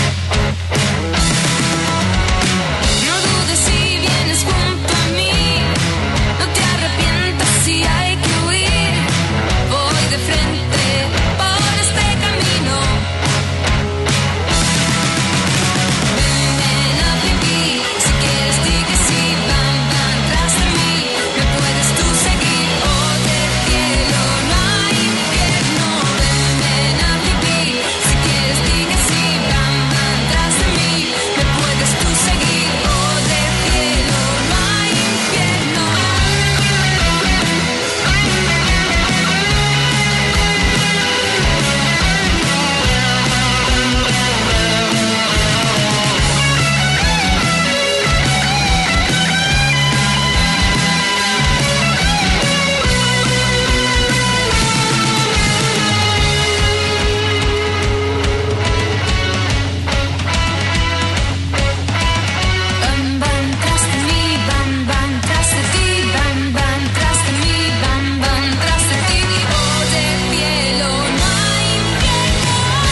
No dudes si vienes junto a mí, no te arrepientas si hay que huir. Voy de frente por este camino. Ven aquí, si quieres di que sí. Van, van tras de mí. Me puedes tú seguir o de cielo no hay infierno. Ven aquí, si quieres di que sí. Van, van tras de mí. Me puedes tú seguir o de cielo no hay infierno. Van, van tras de mí, van, van tras de ti, van, van tras de mí, van, van tras de ti, o de cielo no hay infierno.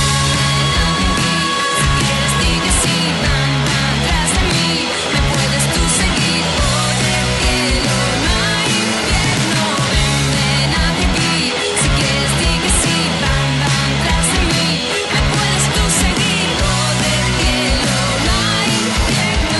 Si quieres di que sí, van, van tras de mí, me puedes tú seguir, o de cielo no hay infierno. Ven aquí, si quieres di que sí, van, van tras de mí, me puedes tú seguir, o de cielo no hay infierno.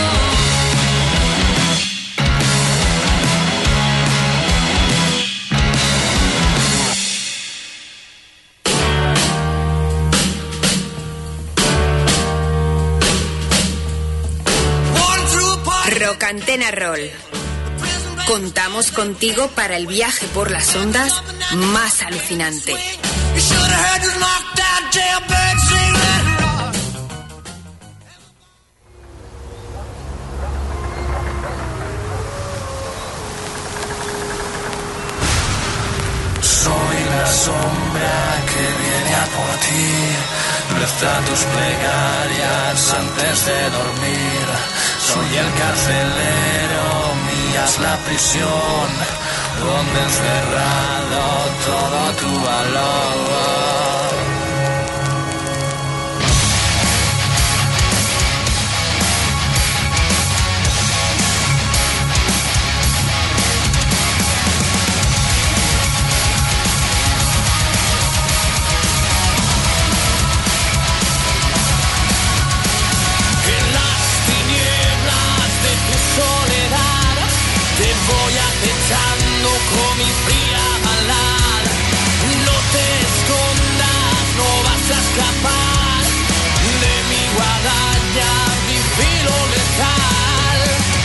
Rock Antena Roll. Contamos contigo para el viaje por las ondas más alucinante. You should have heard this knocked out jailbird sing, let it rock. Soy la sombra que viene a por ti, reza tus plegarias antes de dormir. Soy el carcelero, mía es la prisión, donde encerrado todo tu valor. Te voy acechando con mi fría maldad. No te escondas, no vas a escapar de mi guadaña, mi filo letal.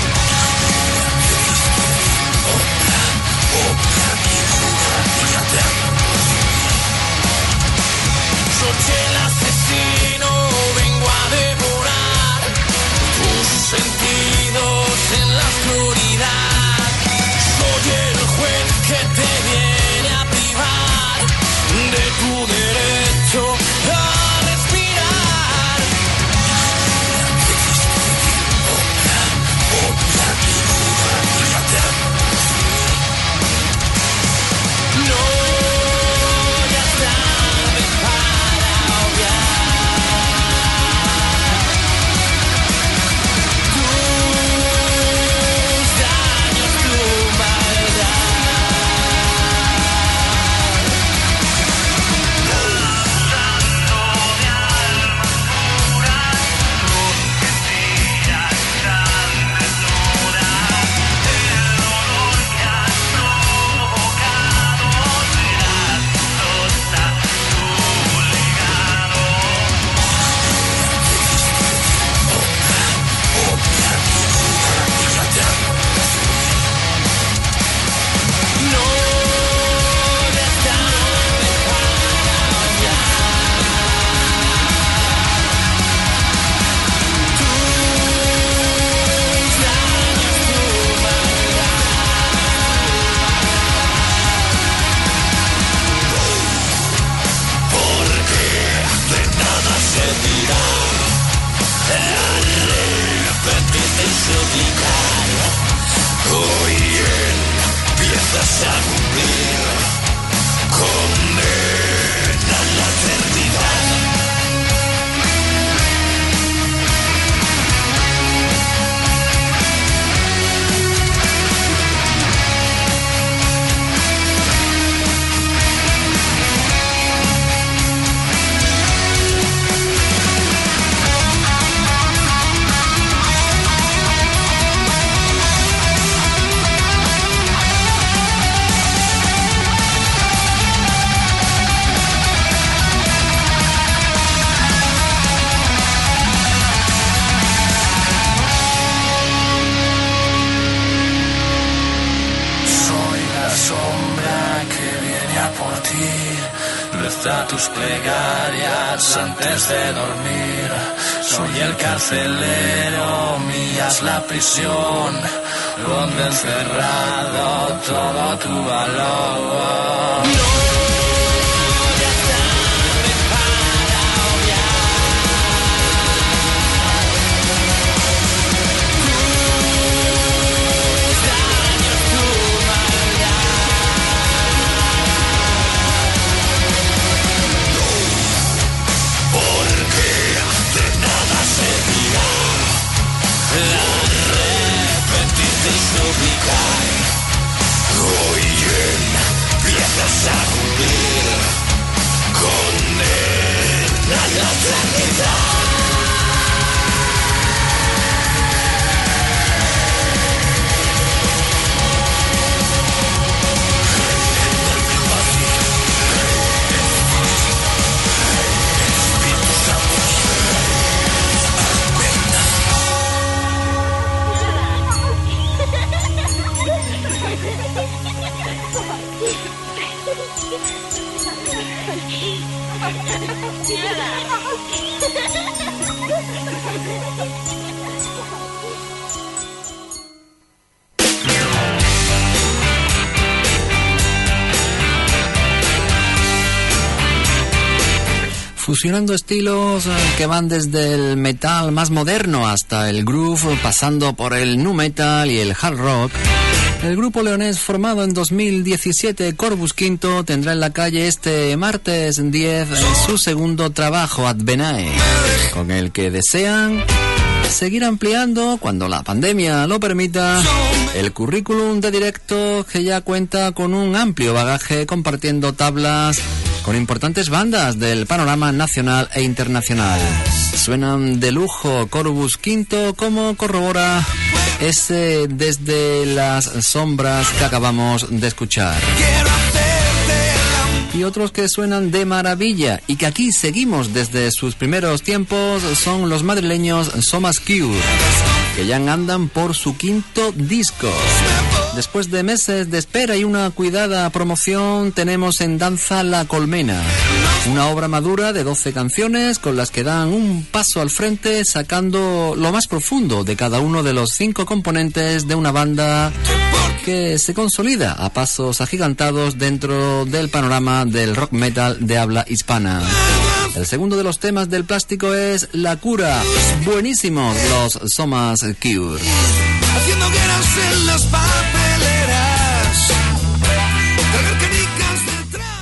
Soy el asesino, vengo a devorar tus sentidos en la oscuridad. Soy el juez que te viene a privar de tu derecho a respirar. No, ya es tarde para obviar tus daños, tu maldad. Hoy empiezas a cumplir condena a la eternidad. Reza tus plegarias antes de dormir. Soy el carcelero, mía es la prisión, donde encerrado todo tu valor. Hoy empiezas a cumplir condena a la eternidad. Fusionando estilos que van desde el metal más moderno hasta el groove, pasando por el nu metal y el hard rock. El grupo leonés formado en 2017, Corvus V, tendrá en la calle este martes 10 su segundo trabajo, Advenae, con el que desean seguir ampliando, cuando la pandemia lo permita, el currículum de directo, que ya cuenta con un amplio bagaje, compartiendo tablas con importantes bandas del panorama nacional e internacional. Suenan de lujo Corvus V, como corrobora ese Desde las sombras que acabamos de escuchar. Y otros que suenan de maravilla y que aquí seguimos desde sus primeros tiempos son los madrileños Somas Cure, que ya andan por su quinto disco. Después de meses de espera y una cuidada promoción, tenemos en danza La Colmena, una obra madura de 12 canciones con las que dan un paso al frente, sacando lo más profundo de cada uno de los 5 componentes de una banda que se consolida a pasos agigantados dentro del panorama del rock metal de habla hispana. El segundo de los temas del Plástico es La Cura. Buenísimos los Somas Cure. Haciendo guerras en las papeleras, cargar canicas detrás.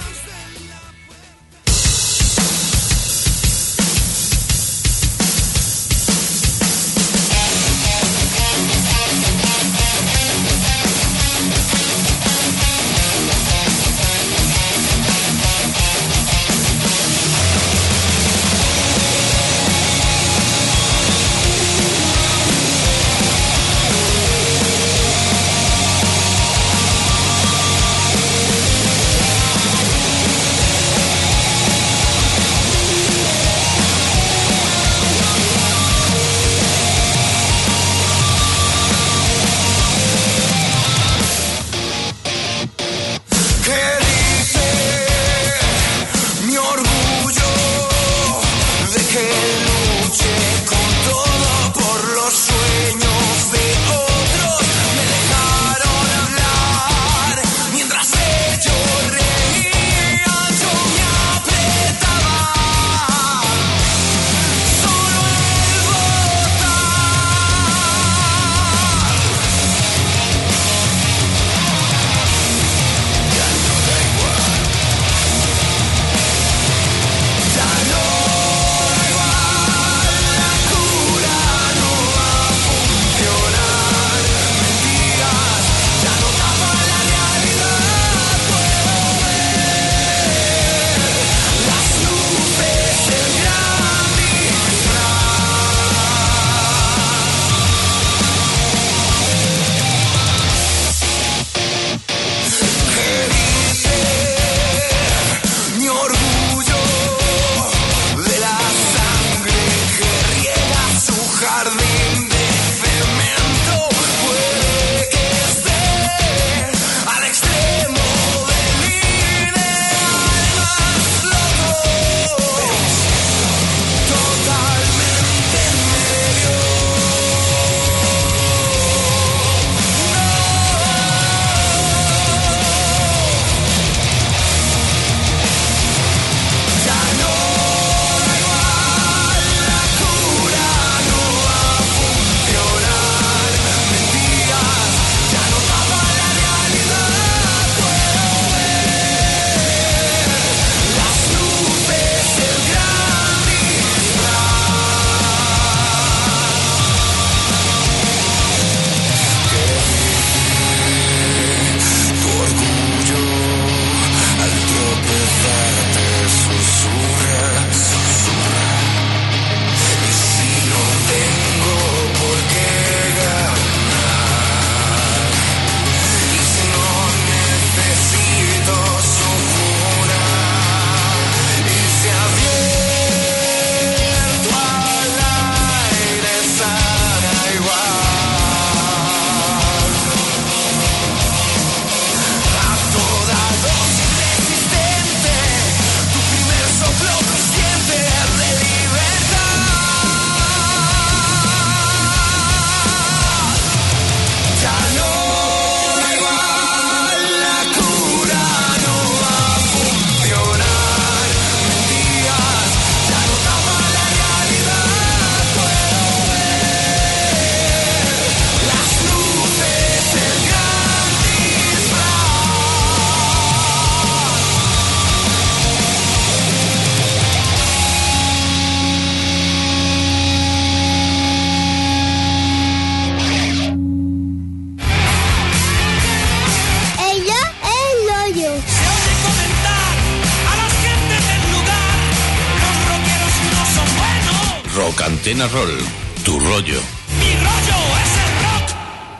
Antena Roll, tu rollo. Mi rollo es el rock.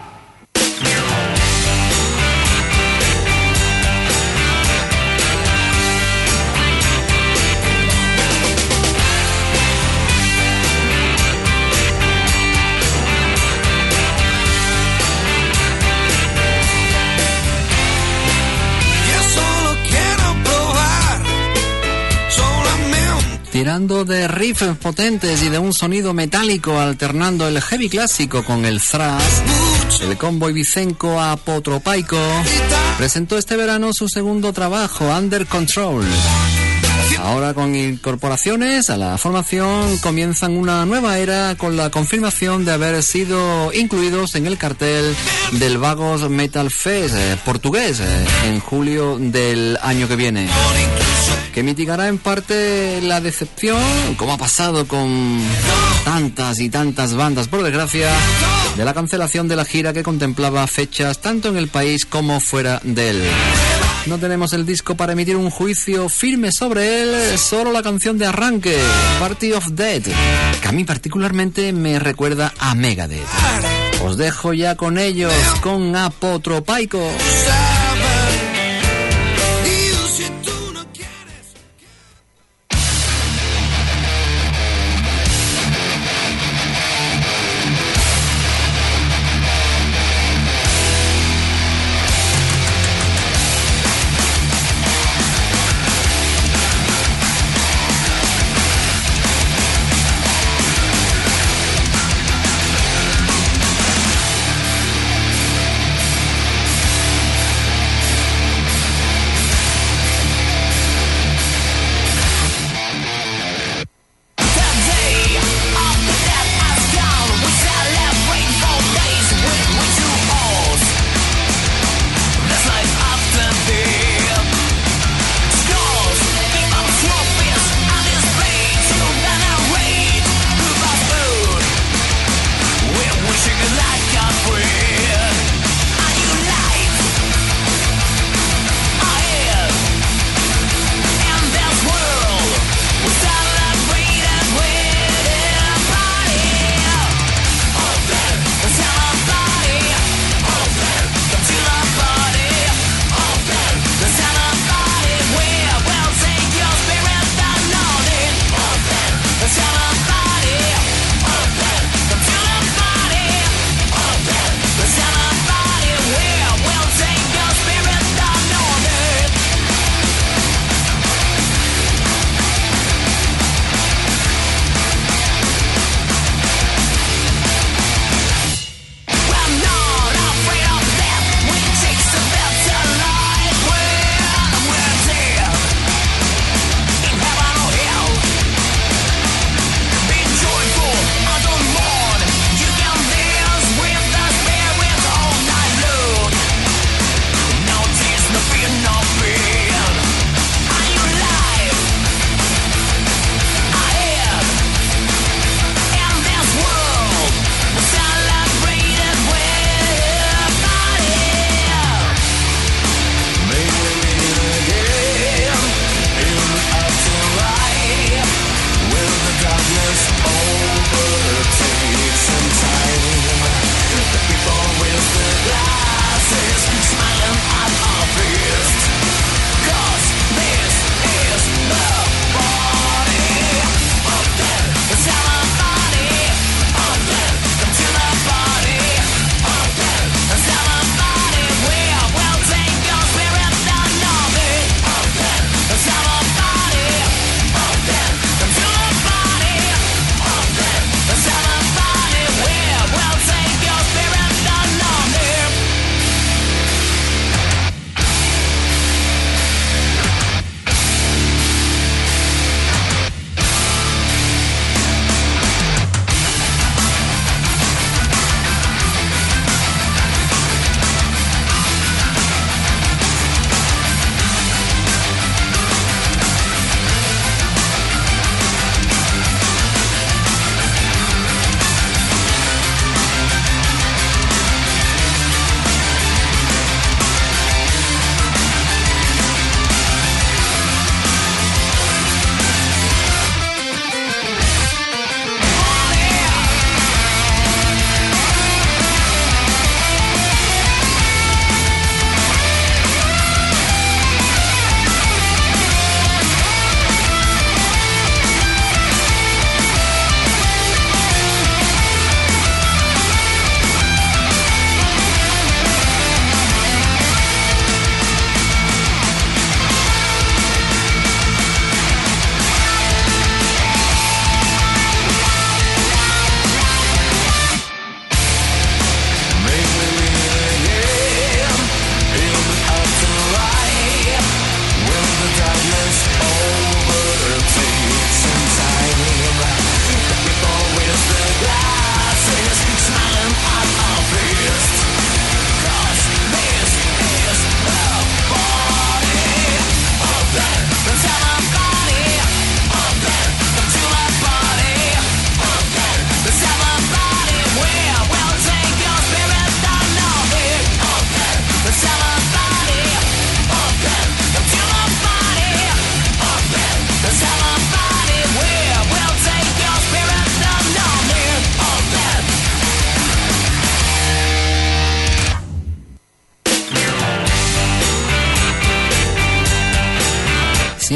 Tirando de riffs potentes y de un sonido metálico, alternando el heavy clásico con el thrash, el combo ibicenco Apotropaico presentó este verano su segundo trabajo, Under Control. Ahora, con incorporaciones a la formación, comienzan una nueva era con la confirmación de haber sido incluidos en el cartel del Vagos Metal Fest portugués en julio del año que viene, que mitigará en parte la decepción, como ha pasado con tantas y tantas bandas, por desgracia, de la cancelación de la gira que contemplaba fechas tanto en el país como fuera de él. No tenemos el disco para emitir un juicio firme sobre él, solo la canción de arranque, Party of Death, que a mí particularmente me recuerda a Megadeth. Os dejo ya con ellos, con Apotropaico.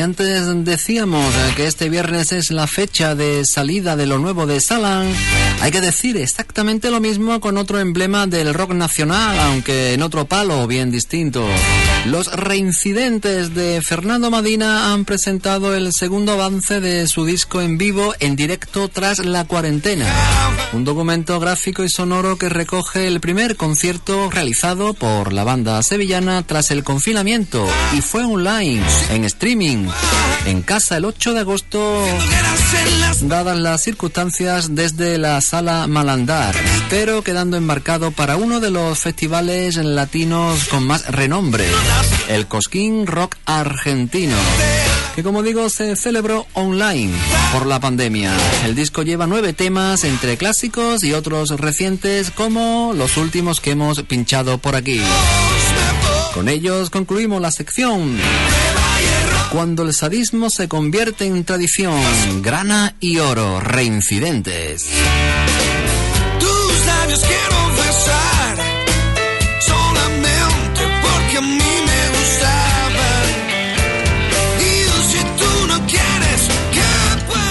antes decíamos que este viernes es la fecha de salida de lo nuevo de Salan, hay que decir exactamente lo mismo con otro emblema del rock nacional, aunque en otro palo bien distinto. Los Reincidentes de Fernando Madina han presentado el segundo avance de su disco en vivo en directo tras la cuarentena. Un documento gráfico y sonoro que recoge el primer concierto realizado por la banda sevillana tras el confinamiento y fue online, en streaming, en casa el 8 de agosto, dadas las circunstancias, desde la Sala Malandar, pero quedando embarcado para uno de los festivales latinos con más renombre, el Cosquín Rock Argentino, que como digo se celebró online por la pandemia. El disco lleva 9 temas entre clásicos y otros recientes, como los últimos que hemos pinchado por aquí. Con ellos concluimos la sección Cuando el sadismo se convierte en tradición. Grana y Oro, Reincidentes. Tus labios quiero besar, solamente porque a mí me gustaban. Y si tú no quieres, ¿qué puedo?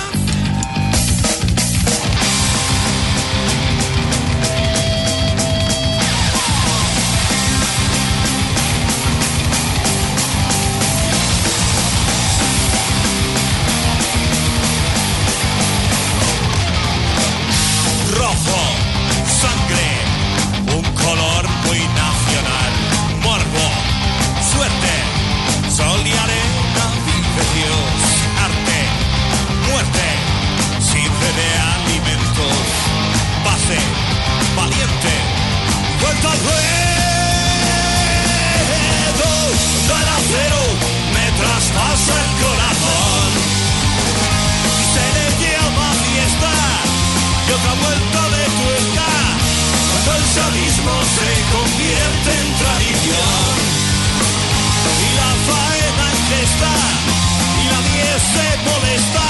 Rojo, sangre, un color muy nacional. Morbo, suerte, sol y arena, vive Dios. Arte, muerte, sirve de alimentos. Pase, valiente, vuelta al ruedo. Del acero me traspasa el corazón. Se le llama fiesta y otra vuelta de tuerca, cuando el sadismo se convierte en tradición. Y la faena en que está, y nadie se molesta.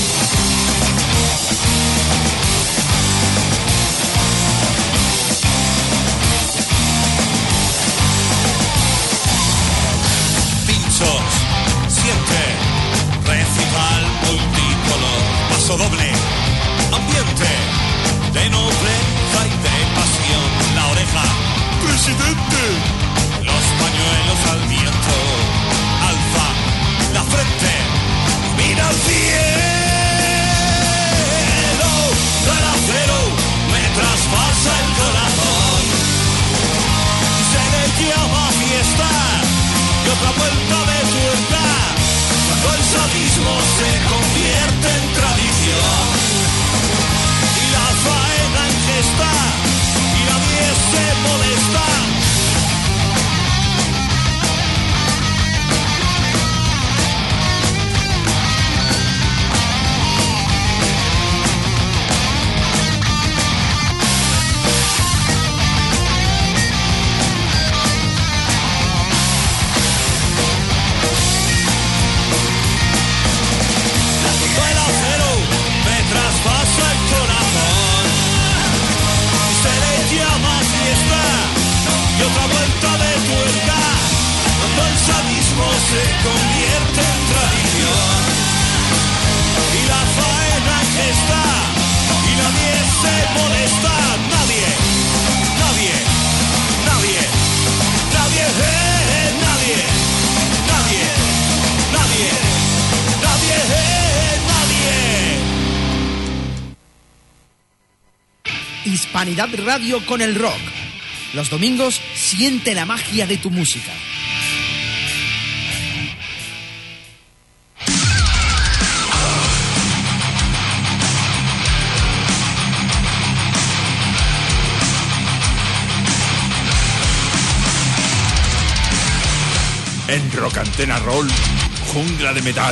Pinchos, siente, recital multicolor, paso doble, ambiente de nobleza y de pasión. La oreja, presidente, los pañuelos al viento. Alza la frente, mira al cielo. Del acero me traspasa el corazón. Se le llama fiesta y otra vuelta de tuerca, cuando el sadismo se convierte en tradición. La faena en que está y nadie se molesta. El acero me traspasa el corazón. Se le llama fiesta y otra vuelta de tuerca, cuando el sadismo se convierte en tradición. Y la faena que está y nadie se molesta. Nadie, nadie, nadie, nadie, nadie, nadie, nadie, nadie, nadie. Hispanidad Radio con el rock. Los domingos siente la magia de tu música. En Rock Antena Roll, jungla de metal.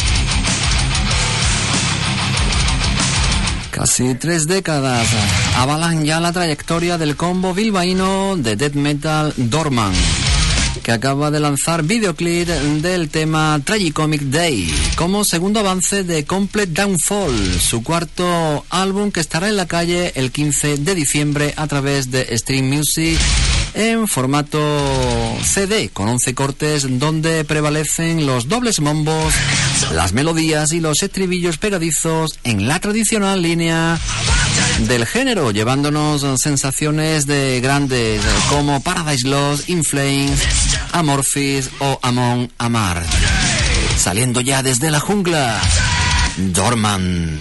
Casi 3 décadas avalan ya la trayectoria del combo bilbaíno de death metal Dorman, que acaba de lanzar videoclip del tema Tragicomic Day como segundo avance de Complete Downfall, su cuarto álbum que estará en la calle el 15 de diciembre a través de Stream Music en formato CD con 11 cortes donde prevalecen los dobles bombos, las melodías y los estribillos pegadizos en la tradicional línea del género, llevándonos sensaciones de grandes como Paradise Lost, In Flames, Amorphis o Amon Amarth. Saliendo ya desde la jungla, Dorman.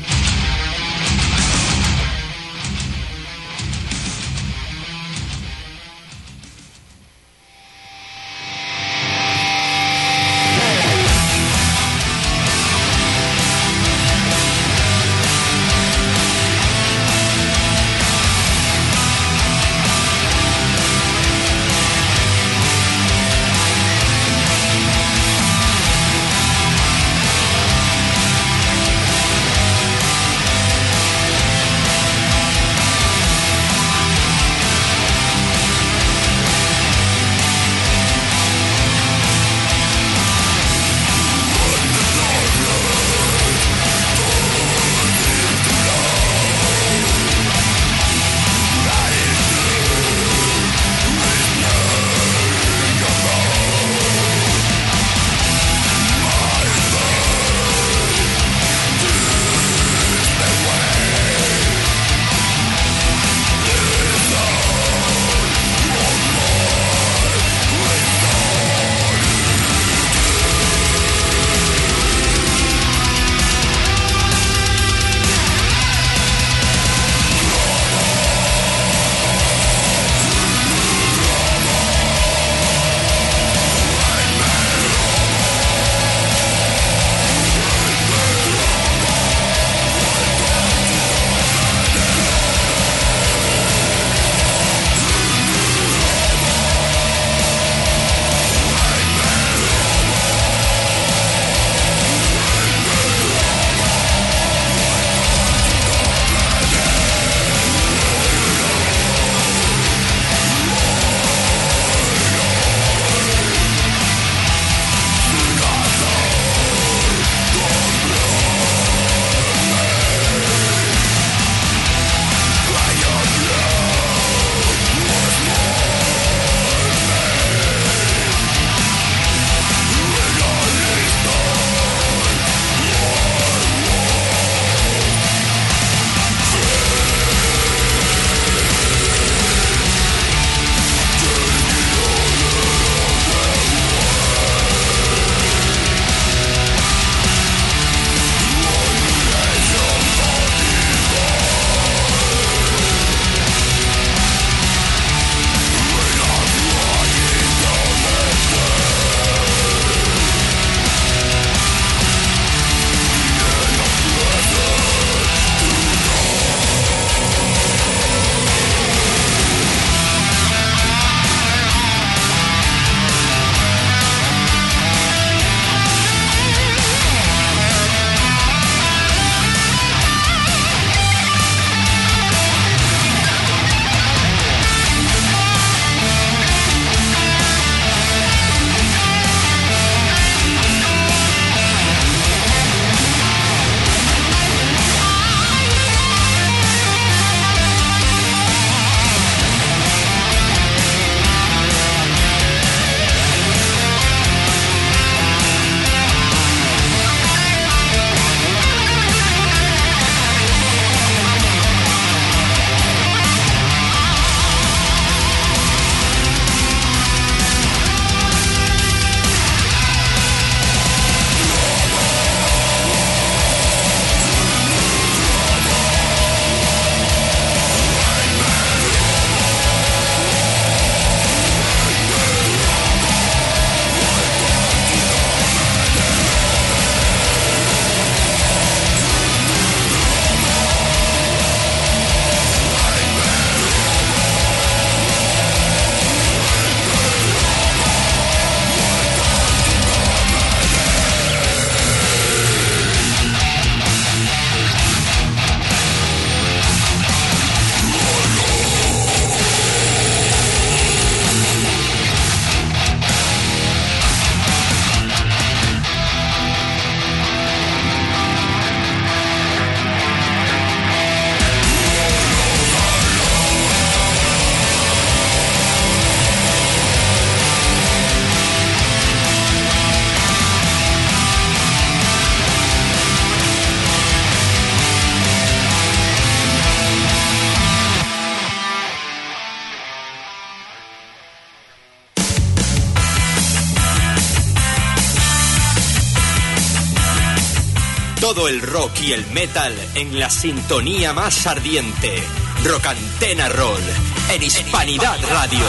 Todo el rock y el metal en la sintonía más ardiente. Rock Antena Roll, en Hispanidad Radio.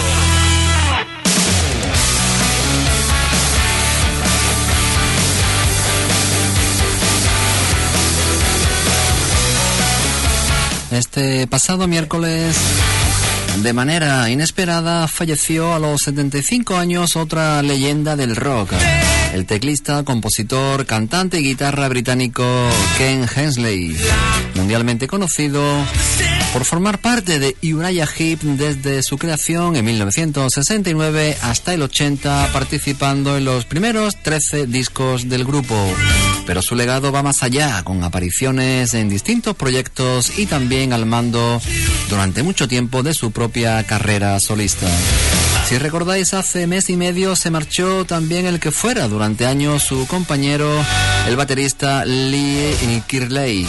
Este pasado miércoles, de manera inesperada, falleció a los 75 años otra leyenda del rock. El teclista, compositor, cantante y guitarra británico Ken Hensley, mundialmente conocido por formar parte de Uriah Heep desde su creación en 1969 hasta el 80, participando en los primeros 13 discos del grupo. Pero su legado va más allá, con apariciones en distintos proyectos y también al mando durante mucho tiempo de su propia carrera solista. Si recordáis, hace mes y medio se marchó también el que fuera durante años su compañero, el baterista Lee Kirley.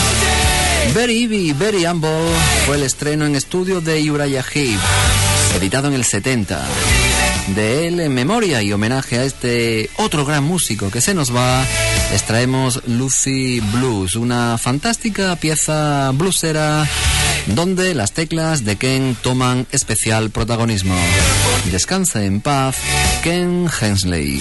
Very Heavy, Very Humble fue el estreno en estudio de Uriah Heep, editado en el 70. De él, en memoria y homenaje a este otro gran músico que se nos va, extraemos Lucy Blues, una fantástica pieza bluesera donde las teclas de Ken toman especial protagonismo. Descansa en paz, Ken Hensley.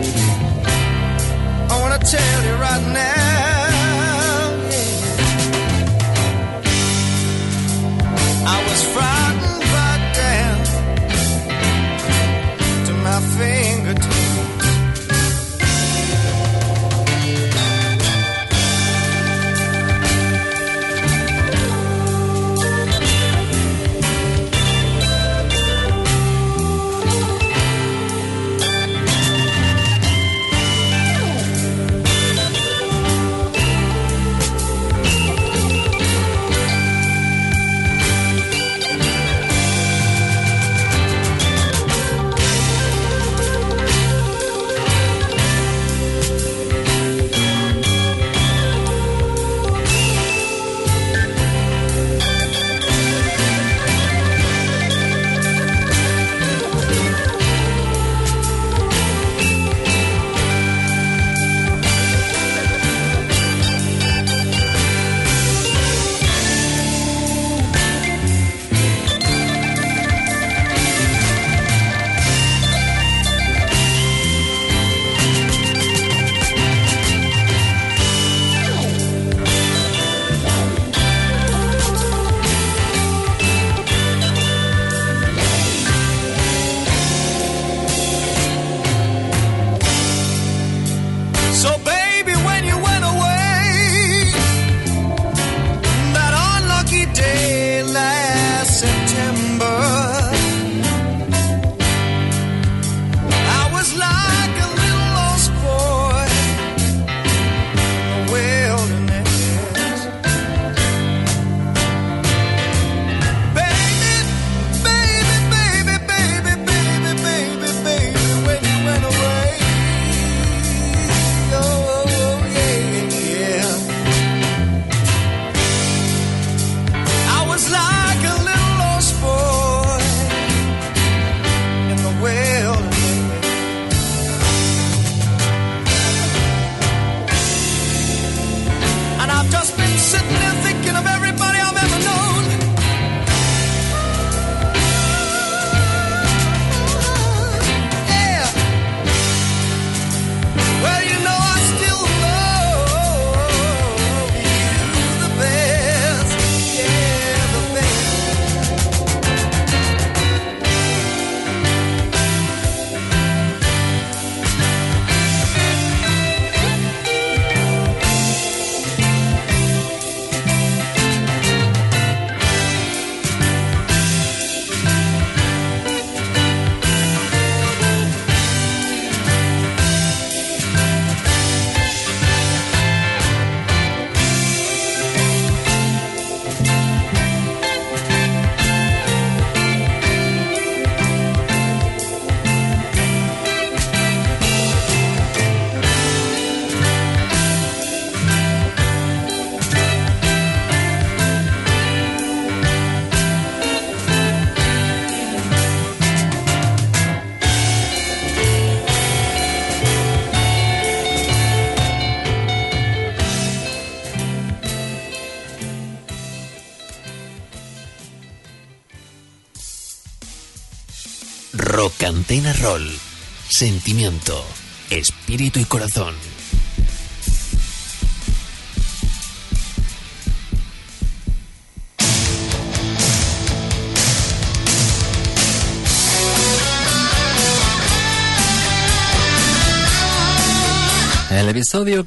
Tell you right now, yeah. And I've just been sitting there thinking of everybody I've ever known. Yeah. Well, you know I still love you the best. Yeah, the best. Rocantena Roll. Sentimiento, espíritu y corazón. El episodio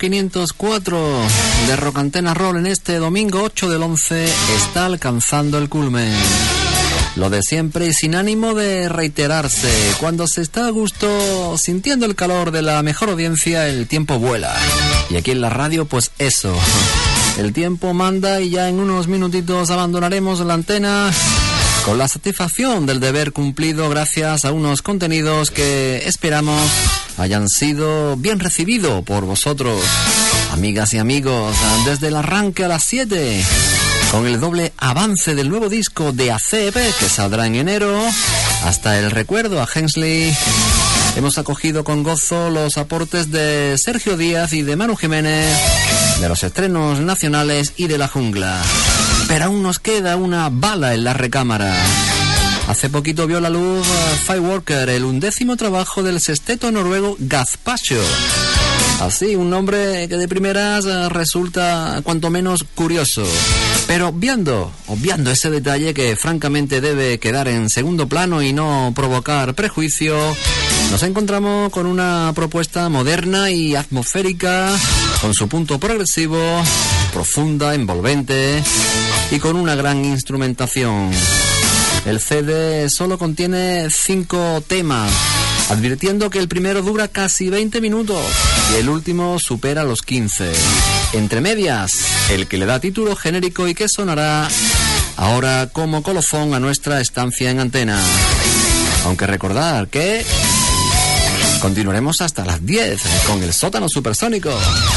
504 de Rocantena Roll en este domingo 8 del 11 está alcanzando el culmen. Lo de siempre y sin ánimo de reiterarse. Cuando se está a gusto, sintiendo el calor de la mejor audiencia, el tiempo vuela. Y aquí en la radio, pues eso. El tiempo manda y ya en unos minutitos abandonaremos la antena con la satisfacción del deber cumplido gracias a unos contenidos que esperamos hayan sido bien recibidos por vosotros, amigas y amigos, desde el arranque a las 7. Con el doble avance del nuevo disco de ACEP, que saldrá en enero, hasta el recuerdo a Hensley. Hemos acogido con gozo los aportes de Sergio Díaz y de Manu Jiménez, de los estrenos nacionales y de La Jungla. Pero aún nos queda una bala en la recámara. Hace poquito vio la luz Fireworker, el 11º trabajo del sexteto noruego Gazpacho. Así, un nombre que de primeras resulta cuanto menos curioso. Pero obviando ese detalle que francamente debe quedar en segundo plano y no provocar prejuicio, nos encontramos con una propuesta moderna y atmosférica, con su punto progresivo, profunda, envolvente y con una gran instrumentación. El CD solo contiene 5 temas, advirtiendo que el primero dura casi 20 minutos y el último supera los 15. Entre medias, el que le da título genérico y que sonará ahora como colofón a nuestra estancia en antena. Aunque recordar que continuaremos hasta las 10 con el sótano supersónico.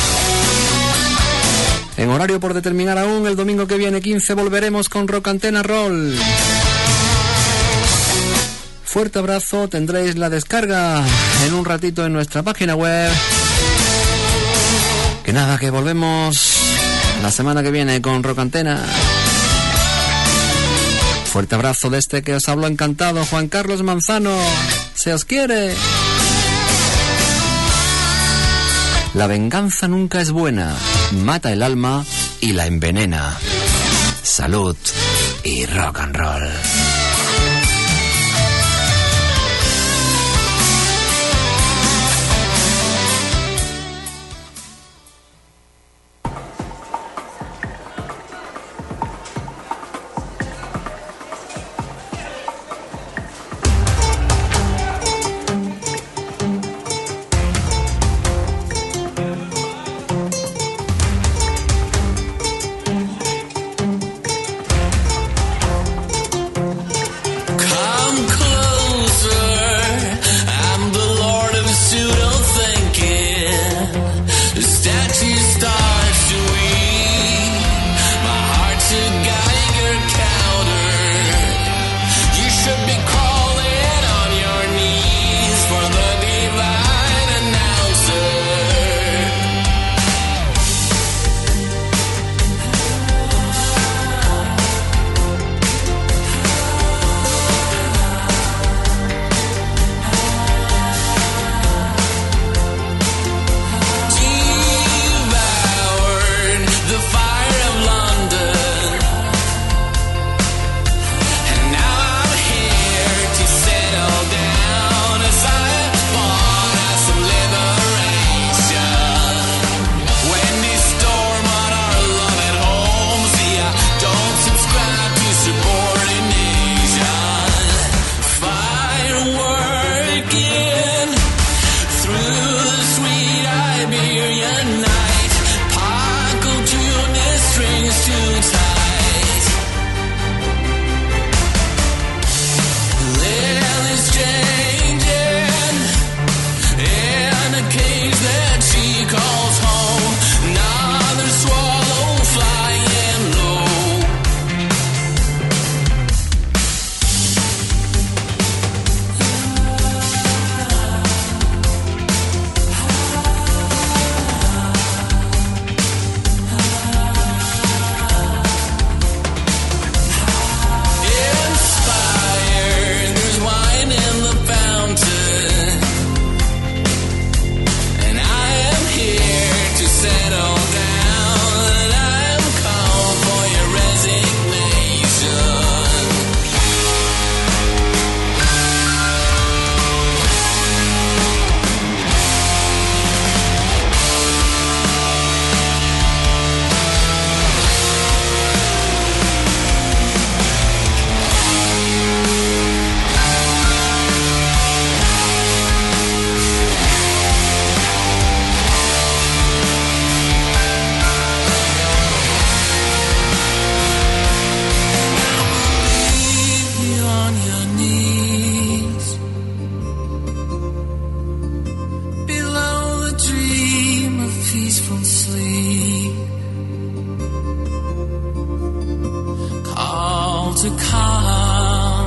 En horario por determinar aún, el domingo que viene 15 volveremos con Rocantena Roll. Fuerte abrazo, tendréis la descarga en un ratito en nuestra página web. Que nada, que volvemos la semana que viene con Rocantena. Fuerte abrazo de este que os habló encantado, Juan Carlos Manzano. Se os quiere. La venganza nunca es buena, mata el alma y la envenena. Salud y rock and roll. to come,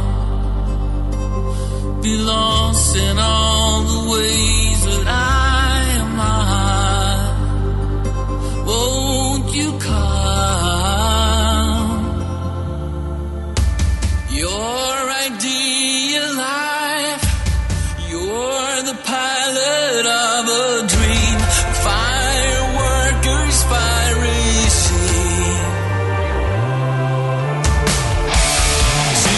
be lost in all the ways that I am on. Won't you come? Your ideal life, you're the pilot of a dream, fireworker's piracy. To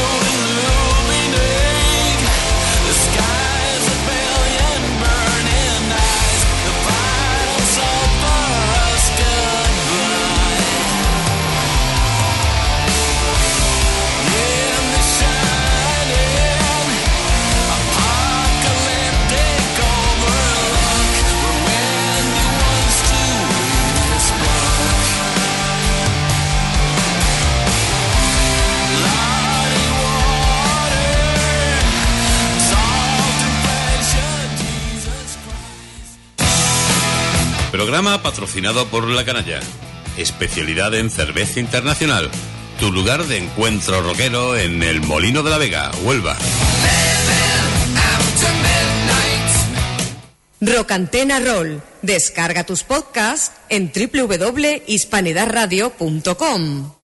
illuminate the skies, a billion burning eyes, the final salt for us goodbye. In the shining apocalyptic overlook, where Wendy wants to read this book. Bloody water, salt and pressure, Jesus Christ. Programa patrocinado por La Canalla. Especialidad en cerveza internacional. Tu lugar de encuentro rockero en el Molino de la Vega, Huelva. Rock Antena Roll. Descarga tus podcasts en www.hispanidadradio.com.